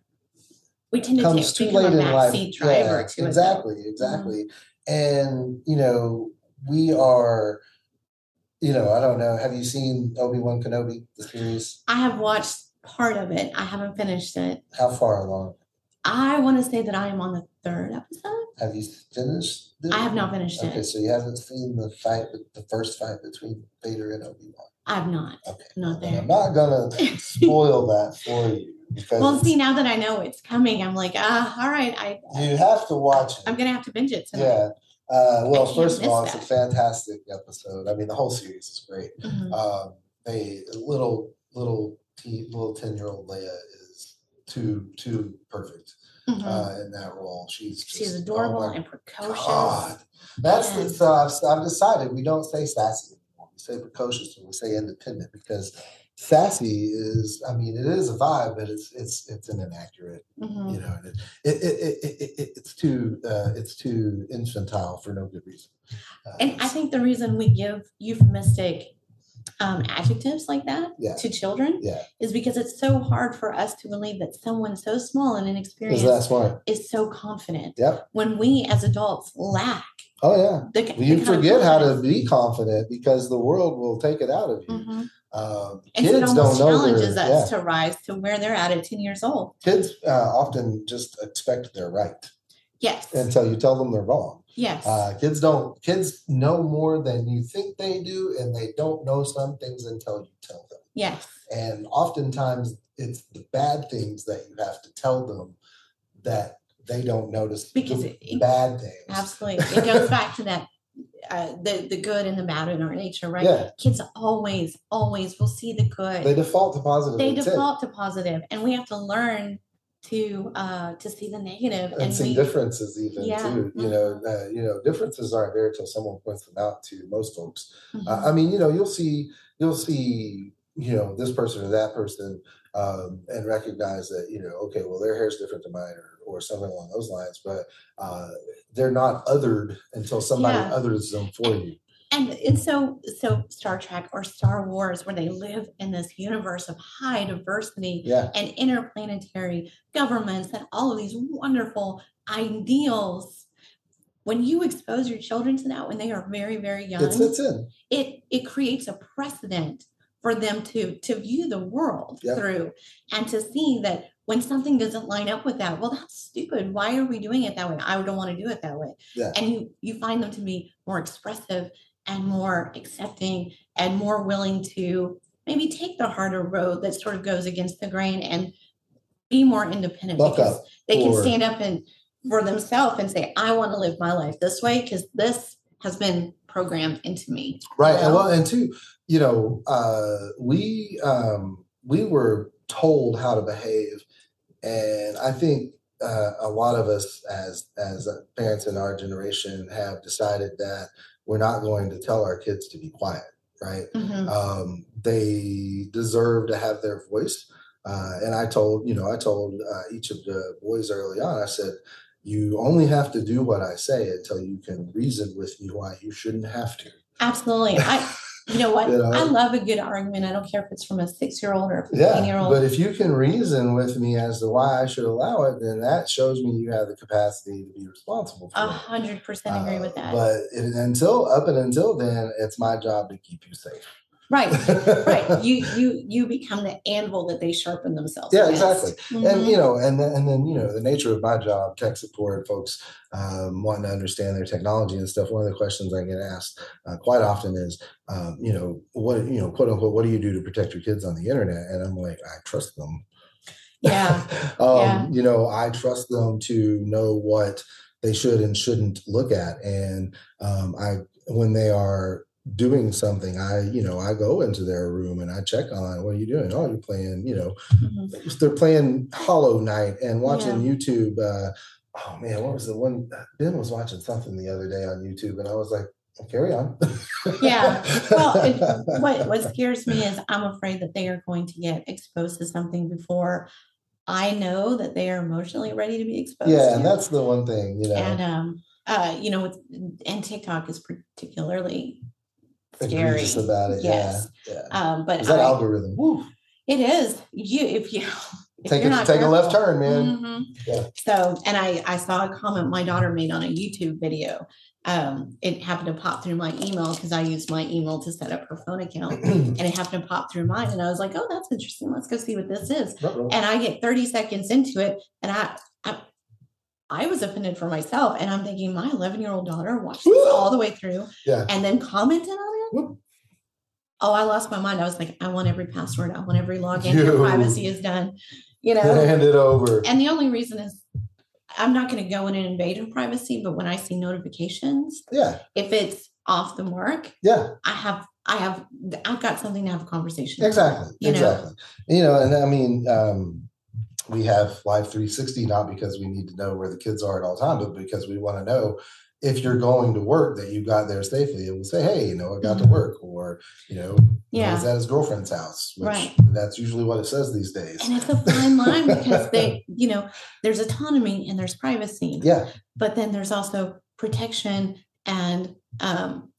we tend to comes take, too late in life. Driver yeah, to exactly, it, exactly. Mm-hmm. And, you know, we are, you know, I don't know. Have you seen Obi-Wan Kenobi, the series? I have watched part of it. I haven't finished it. How far along? I want to say that I am on the third episode. Have you finished it? I have not finished okay, it. Okay, so you haven't seen the fight, the first fight between Vader and Obi-Wan? I have not. Okay. Not there. I'm not going to spoil that for you. Because well, see, now that I know it's coming, I'm like, ah, all right. I You have to watch it. I'm going to have to binge it tonight. Yeah. Uh, well, first of all, that. it's a fantastic episode. I mean, the whole series is great. Mm-hmm. Um, they little little teen, little ten year old Leia is too too perfect mm-hmm. uh, in that role. She's just, she's adorable oh and precocious. God. That's and... the, so I've, I've decided we don't say sassy anymore. We say precocious and we say independent because sassy is, I mean, it is a vibe, but it's it's it's an inaccurate, mm-hmm. you know. It it, it, it, it, it it's too uh, it's too infantile for no good reason. Uh, and I think the reason we give euphemistic um, adjectives like that yeah. to children yeah. is because it's so hard for us to believe that someone so small and inexperienced is, that smart? is so confident. Yep. When we as adults lack. Oh yeah. The, well, you the forget how to be confident because the world will take it out of you. Mm-hmm. Um, and kids so it almost don't know challenges their, us yeah. to rise to where they're at at ten years old. Kids uh, often just expect they're right. Yes. Until you tell them they're wrong. Yes. Uh, kids don't. Kids know more than you think they do, and they don't know some things until you tell them. Yes. And oftentimes, it's the bad things that you have to tell them that they don't notice. Because the it, bad things. Absolutely, it goes back to that. Uh, the the good and the bad in our nature, right? Yeah. Kids always, always will see the good. They default to positive. They intent. default to positive, and we have to learn to uh, to see the negative and, and see we, differences even yeah. too. You mm-hmm. know, uh, you know, differences aren't there until someone points them out to most folks. Mm-hmm. Uh, I mean, you know, you'll see, you'll see, you know, this person or that person, um, and recognize that, you know, okay, well, their hair is different than mine, or or something along those lines, but uh, they're not othered until somebody yeah. others them for and, you. And and so so Star Trek or Star Wars, where they live in this universe of high diversity yeah. and interplanetary governments and all of these wonderful ideals. When you expose your children to that when they are very, very young, it sits in. It it creates a precedent for them to to view the world yep. through and to see that when something doesn't line up with that, well, that's stupid. Why are we doing it that way? I don't want to do it that way. Yeah. And you you find them to be more expressive and more accepting and more willing to maybe take the harder road that sort of goes against the grain and be more independent Buck because up they or... can stand up and for themselves and say, I want to live my life this way because this has been programmed into me. Right. You know? And well, and two, you know, uh, we um, we were told how to behave. And I think uh, a lot of us as as parents in our generation have decided that we're not going to tell our kids to be quiet, right? Mm-hmm. Um, they deserve to have their voice. Uh, and I told, you know, I told uh, each of the boys early on, I said, you only have to do what I say until you can reason with me why you shouldn't have to. Absolutely. I, you know what? You know? I love a good argument. I don't care if it's from a six-year-old or a fifteen-year-old. Yeah, but if you can reason with me as to why I should allow it, then that shows me you have the capacity to be responsible for A it. hundred percent agree uh, with that. But it, until up and until then, it's my job to keep you safe. Right, right. You you you become the anvil that they sharpen themselves. Yeah, against. exactly. Mm-hmm. And you know, and then and then you know, the nature of my job, tech support, folks um, wanting to understand their technology and stuff. One of the questions I get asked uh, quite often is, um, you know, what you know, quote unquote, what do you do to protect your kids on the internet? And I'm like, I trust them. Yeah. um, yeah. You know, I trust them to know what they should and shouldn't look at, and um, I when they are doing something, I, you know, I go into their room and I check on, what are you doing? Oh, you're playing, you know, mm-hmm. they're playing Hollow Knight and watching yeah. YouTube. Uh, oh man, what was the one? Ben was watching something the other day on YouTube and I was like, well, carry on. yeah. Well, it, what, what scares me is I'm afraid that they are going to get exposed to something before I know that they are emotionally ready to be exposed. Yeah. to. And that's the one thing, you know, and, um, uh, you know, with, and TikTok is particularly scary about it. Yes. Yeah. yeah. Um, but that I, algorithm. Woo. It is. You if you if take you're a not take careful, a left turn, man. Mm-hmm. Yeah. So and I, I saw a comment my daughter made on a YouTube video. Um, it happened to pop through my email because I used my email to set up her phone account and it happened to pop through mine. And I was like, oh, that's interesting. Let's go see what this is. Uh-oh. And I get thirty seconds into it and I, I I was offended for myself. And I'm thinking my eleven year old daughter watched this all the way through yeah. and then commented on it. Whoop. Oh, I lost my mind. I was like, I want every password. I want every login. Your privacy is done. You know, hand it over. And the only reason is I'm not going to go in and invade her privacy. But when I see notifications, yeah, if it's off the mark, yeah, I have, I have, I've got something to have a conversation. Exactly. About, you exactly. know? You know, and I mean, um, we have Live three sixty not because we need to know where the kids are at all times, but because we want to know if you're going to work that you got there safely. It will say, hey, you know, I got mm-hmm. to work, or, you know, yeah. was at his girlfriend's house, which right. that's usually what it says these days. And it's a fine line because they, you know, there's autonomy and there's privacy. Yeah. But then there's also protection and um,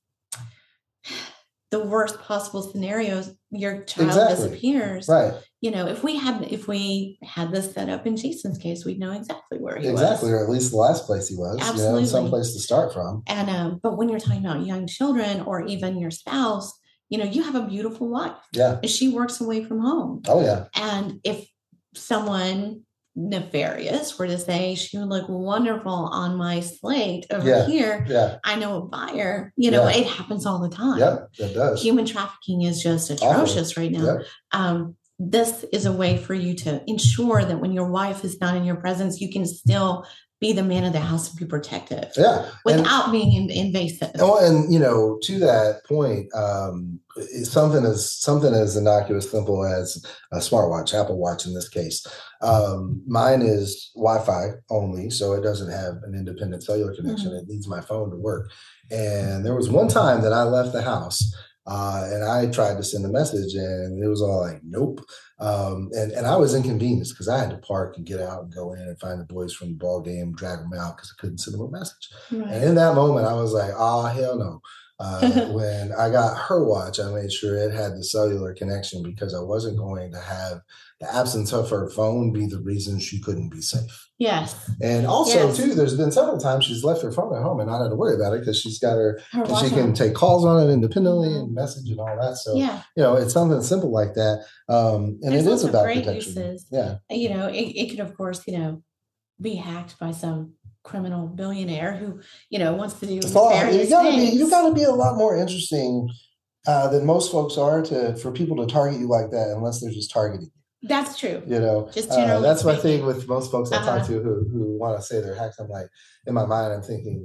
the worst possible scenarios, your child exactly. disappears. Right. You know, if we had if we had this set up in Jason's case, we'd know exactly where he exactly, was. Exactly, or at least the last place he was. Absolutely. You know, some place to start from. And um, but when you're talking about young children or even your spouse, you know, you have a beautiful wife. Yeah. And she works away from home. Oh, yeah. And if someone nefarious were to say she would look wonderful on my slate over yeah. here, yeah. I know a buyer, you know, yeah. it happens all the time. Yeah, it does. Human trafficking is just atrocious Awful. right now. Yep. Um, this is a way for you to ensure that when your wife is not in your presence, you can still be the man of the house and be protective. Yeah. Without and, being in, invasive. And, and, you know, to that point, um, something as something as innocuous, simple as a smartwatch, Apple Watch in this case. Um, mine is Wi-Fi only, so it doesn't have an independent cellular connection. Mm-hmm. It needs my phone to work. And there was one time that I left the house Uh, and I tried to send a message and it was all like, nope. Um, and, and I was inconvenienced because I had to park and get out and go in and find the boys from the ball game, drag them out because I couldn't send them a message. Right. And in that moment, I was like, oh, hell no. Uh, when I got her watch, I made sure it had the cellular connection because I wasn't going to have the absence of her phone be the reason she couldn't be safe. Yes. And also, yes. too, there's been several times she's left her phone at home and not had to worry about it because she's got her, her and she can on. take calls on it independently mm-hmm. and message and all that. So, yeah. you know, it's something simple like that. Um, and there's it is about great protection. Uses. Yeah. You know, it, it could, of course, you know, be hacked by some criminal billionaire who, you know, wants to do nefarious you gotta things. Be, you got to be a lot more interesting uh, than most folks are to for people to target you like that, unless they're just targeting you. That's true. You know, just uh, that's my speaking. thing with most folks I uh-huh. talk to who who want to say they're hacks. I'm like, in my mind, I'm thinking,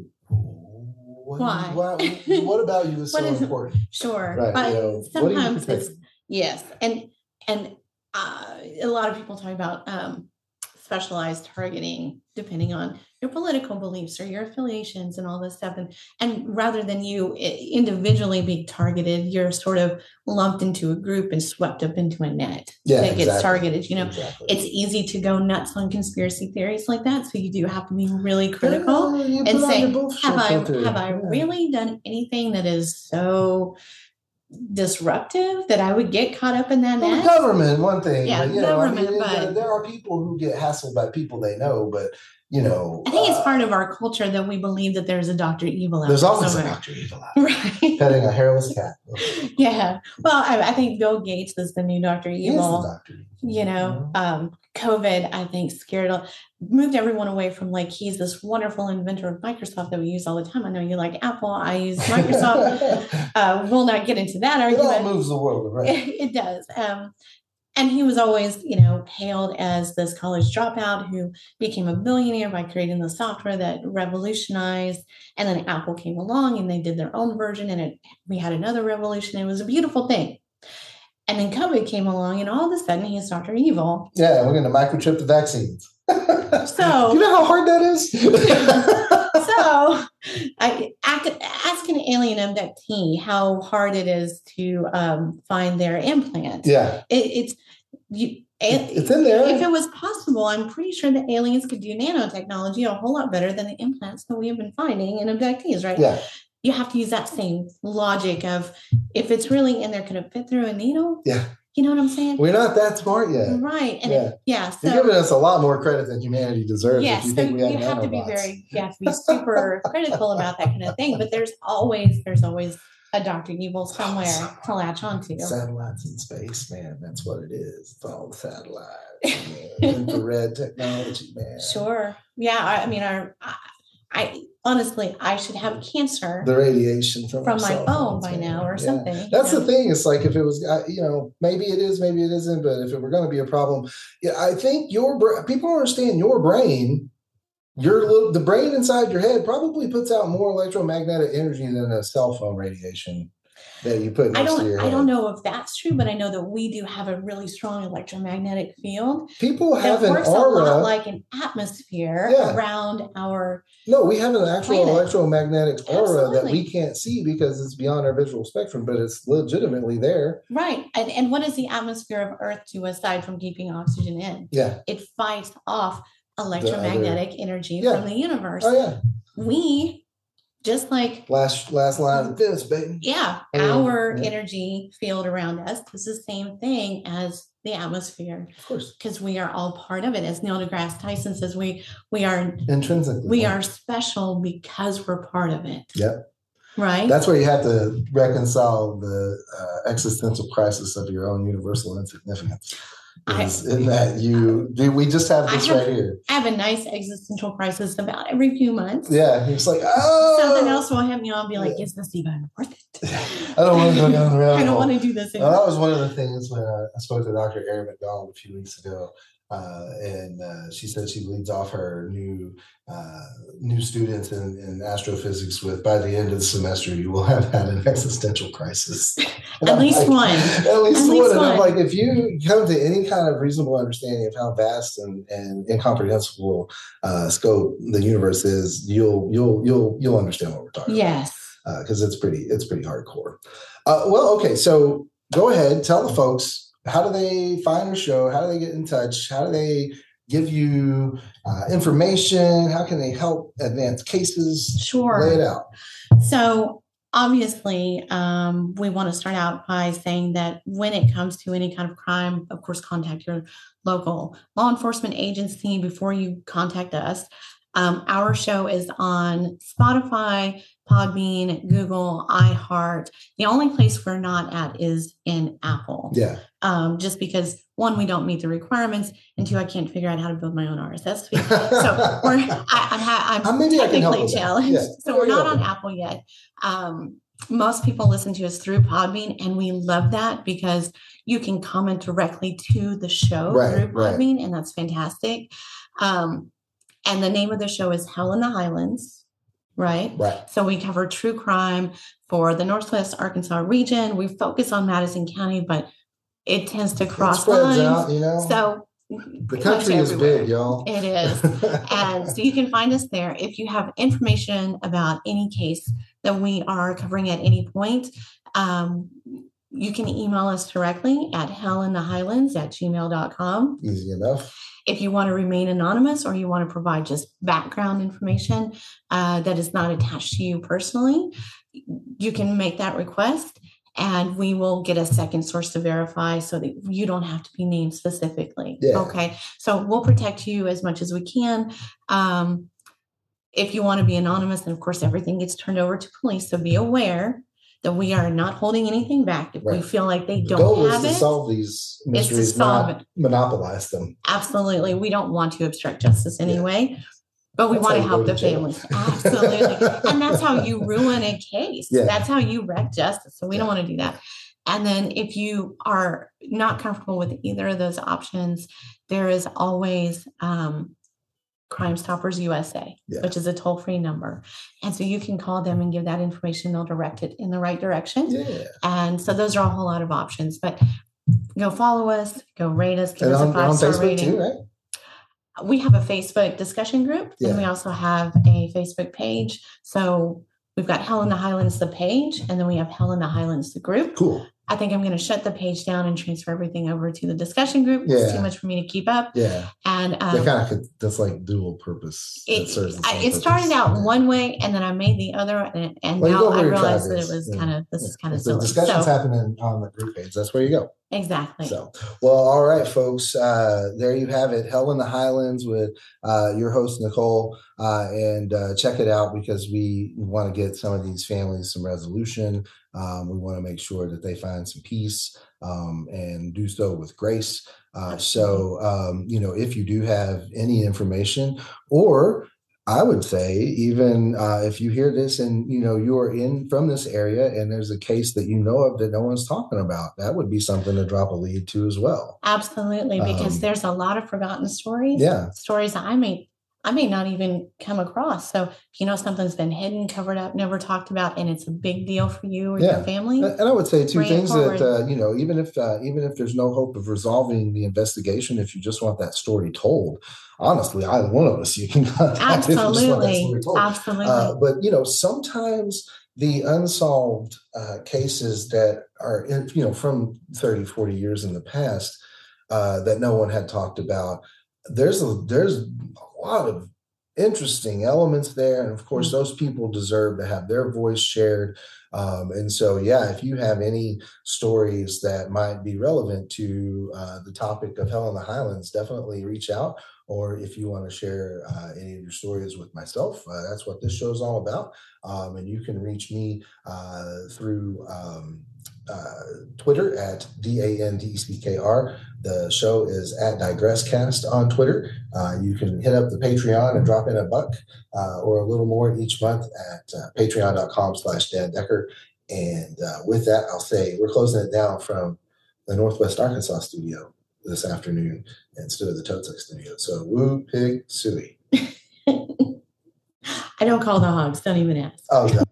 what, why? What, what about you is so is, important? Sure, right, but you know, sometimes it's yes, and and uh, a lot of people talk about um, specialized targeting depending on your political beliefs or your affiliations and all this stuff. And, and rather than you individually being targeted, you're sort of lumped into a group and swept up into a net yeah, that exactly. gets targeted. You know, exactly. It's easy to go nuts on conspiracy theories like that. So you do have to be really critical yeah, and say, have I, filter. have I yeah. really done anything that is so disruptive that I would get caught up in that well, net. Government, one thing. Yeah, but, you government, know, I mean, but there are people who get hassled by people they know, but you know, I think uh, it's part of our culture that we believe that there's a Doctor Evil out there's there always somewhere. a Doctor Evil out there. Right. Petting a hairless cat. Yeah. Well, I, I think Bill Gates is the new Doctor Evil. The Doctor Evil. You know, um, COVID, I think, scared, moved everyone away from like, he's this wonderful inventor of Microsoft that we use all the time. I know you like Apple. I use Microsoft. uh, we'll not get into that argument. It all moves the world, right? It, it does. Um, And he was always, you know, hailed as this college dropout who became a billionaire by creating the software that revolutionized. And then Apple came along and they did their own version, and it, we had another revolution. It was a beautiful thing. And then COVID came along, and all of a sudden he's Doctor Evil. Yeah, we're going to microchip the vaccines. So you know how hard that is. So, I ask an alien abductee how hard it is to um, find their implant. Yeah, it, it's you. It's in there. If it was possible, I'm pretty sure that aliens could do nanotechnology a whole lot better than the implants that we have been finding in abductees, right? Yeah. You have to use that same logic of if it's really in there, can it fit through a needle? Yeah. You know what I'm saying? We're not that smart yet. Right. And yeah. It, yeah so, You're giving us a lot more credit than humanity deserves. Yes. If you So think we have you have nanobots. to be very, you have to be super critical about that kind of thing. But there's always, there's always a Doctor Evil somewhere oh, to latch onto. Satellites in space, man. That's what it is. It's all the satellites. Infrared technology, man. Sure. Yeah. I, I mean, our, I, I honestly, I should have cancer. The radiation from, from my phone by now or yeah. something. That's yeah. the thing. It's like if it was, you know, maybe it is, maybe it isn't. But if it were going to be a problem, yeah, I think your people don't understand your brain. Your little, the brain inside your head probably puts out more electromagnetic energy than a cell phone radiation that you put next I don't, to your head. I don't know if that's true, but I know that we do have a really strong electromagnetic field. People have an works aura. a lot like an atmosphere yeah. around our No, we have an actual planet. Electromagnetic aura Absolutely. that we can't see because it's beyond our visual spectrum, but it's legitimately there. Right. And, and what does the atmosphere of Earth do aside from keeping oxygen in? Yeah. It fights off electromagnetic other, energy yeah. from the universe. Oh, yeah. We... Just like last last line of this, baby. Yeah, our yeah. energy field around us is the same thing as the atmosphere. Of course, because we are all part of it. As Neil deGrasse Tyson says, we we are intrinsically we are special because we're part of it. Yep. Right. That's where you have to reconcile the uh, existential crisis of your own universal insignificance. Is I, in that you do we just have this have, right here. I have a nice existential crisis about every few months. Yeah. It's like, oh something else will hit me on and be like, yeah. is this even worth it? I don't want to go down the rabbit I don't hole. want to do this anymore. Well, that was one of the things when uh, I spoke to Doctor Erin McDonald a few weeks ago. Uh, and uh, she said she leads off her new uh, new students in, in astrophysics with, by the end of the semester, you will have had an existential crisis. At least like, one. At least At one. least And one. I'm like, if you come to any kind of reasonable understanding of how vast and, and incomprehensible uh, scope the universe is, you'll you'll you'll you'll understand what we're talking yes. about. Because uh, it's pretty it's pretty hardcore. Uh, well, okay, so go ahead, tell the folks. How do they find your show? How do they get in touch? How do they give you uh, information? How can they help advance cases? Sure. Lay it out. So obviously, um, we want to start out by saying that when it comes to any kind of crime, of course, contact your local law enforcement agency before you contact us. Um, our show is on Spotify, Podbean, Google, iHeart. The only place we're not at is in Apple. Yeah. Um, just because one, we don't meet the requirements, and two, I can't figure out how to build my own R S S feed. So we're I, I'm, ha- I'm Maybe technically challenged. Yeah. So we're not on Apple yet. Um, most people listen to us through Podbean, and we love that because you can comment directly to the show right, through Podbean, right. and that's fantastic. Um, And the name of the show is Hell in the Highlands, right? Right. So we cover true crime for the Northwest Arkansas region. We focus on Madison County, but it tends to cross it spreads lines. Out, you know? So the country is everywhere. big, y'all. It is. And so you can find us there. If you have information about any case that we are covering at any point, um, you can email us directly at hellinthehighlands at gmail dot com. Easy enough. If you want to remain anonymous or you want to provide just background information uh, that is not attached to you personally, you can make that request. and we will get a second source to verify so that you don't have to be named specifically. Yeah. Okay. So we'll protect you as much as we can. Um, if you want to be anonymous, and of course, everything gets turned over to police. So be aware that we are not holding anything back. If Right. we feel like they The don't goal have is to it, solve these it's to mysteries, solve not it. monopolize them. Absolutely. We don't want to obstruct justice anyway, but we That's want how to you help go to the jail. families. Absolutely. And that's how you ruin a case. Yeah. That's how you wreck justice. So we don't Yeah. want to do that. And then if you are not comfortable with either of those options, there is always um, Crime Stoppers U S A, Yeah. which is a toll-free number. And so you can call them and give that information. They'll direct it in the right direction. Yeah. And so those are a whole lot of options. But go follow us, go rate us, give And us on, a on five-star Facebook rating. too, right? We have a Facebook discussion group, Yeah. and we also have a Facebook page. So we've got Hell in the Highlands, the page, and then we have Hell in the Highlands, the group. Cool. I think I'm going to shut the page down and transfer everything over to the discussion group. Yeah. It's too much for me to keep up. Yeah. And um, They kind of could, that's like dual purpose. That it, serves the I, same it started purpose. out Yeah. one way, and then I made the other, and, and Well, you now go where I your realized tribe that is. it was Yeah. kind of this Yeah. is kind If of the silly. discussion's So, happening on the group page, that's where you go. exactly. So, well, all right, folks. Uh, there you have it. Hell in the Highlands with uh, your host, Nicole. Uh, and uh, check it out because we want to get some of these families some resolution. Um, we want to make sure that they find some peace um, and do so with grace. Uh, so, um, you know, if you do have any information, or I would say even uh, if you hear this and, you know, you're in from this area and there's a case that you know of that no one's talking about, that would be something to drop a lead to as well. Absolutely, because Um, there's a lot of forgotten stories. Yeah. Stories that I may I may not even come across. So if you know something's been hidden, covered up, never talked about, and it's a big deal for you or Yeah. your family. And I would say two Bring it things that, forward. uh, you know, even if uh, even if there's no hope of resolving the investigation, if you just want that story told, honestly, either one of us, you can contact if you just want that Absolutely. story told. Absolutely. Uh, but, you know, sometimes the unsolved uh, cases that are, in, you know, from thirty, forty years in the past uh, that no one had talked about, there's a, there's a lot of interesting elements there. And of course, those people deserve to have their voice shared. Um, and so, yeah, if you have any stories that might be relevant to uh, the topic of Hell in the Highlands, definitely reach out. Or if you want to share uh, any of your stories with myself, uh, that's what this show is all about. Um, and you can reach me uh, through um, uh, Twitter at D A N D E C K R. The show is at DigressCast on Twitter. Uh, you can hit up the Patreon and drop in a buck uh, or a little more each month at uh, patreon.com slash Dan Decker. And uh, with that, I'll say we're closing it down from the Northwest Arkansas studio this afternoon instead of the Toadsuck studio. So woo pig suey. I don't call the hogs. Don't even ask. Oh, no.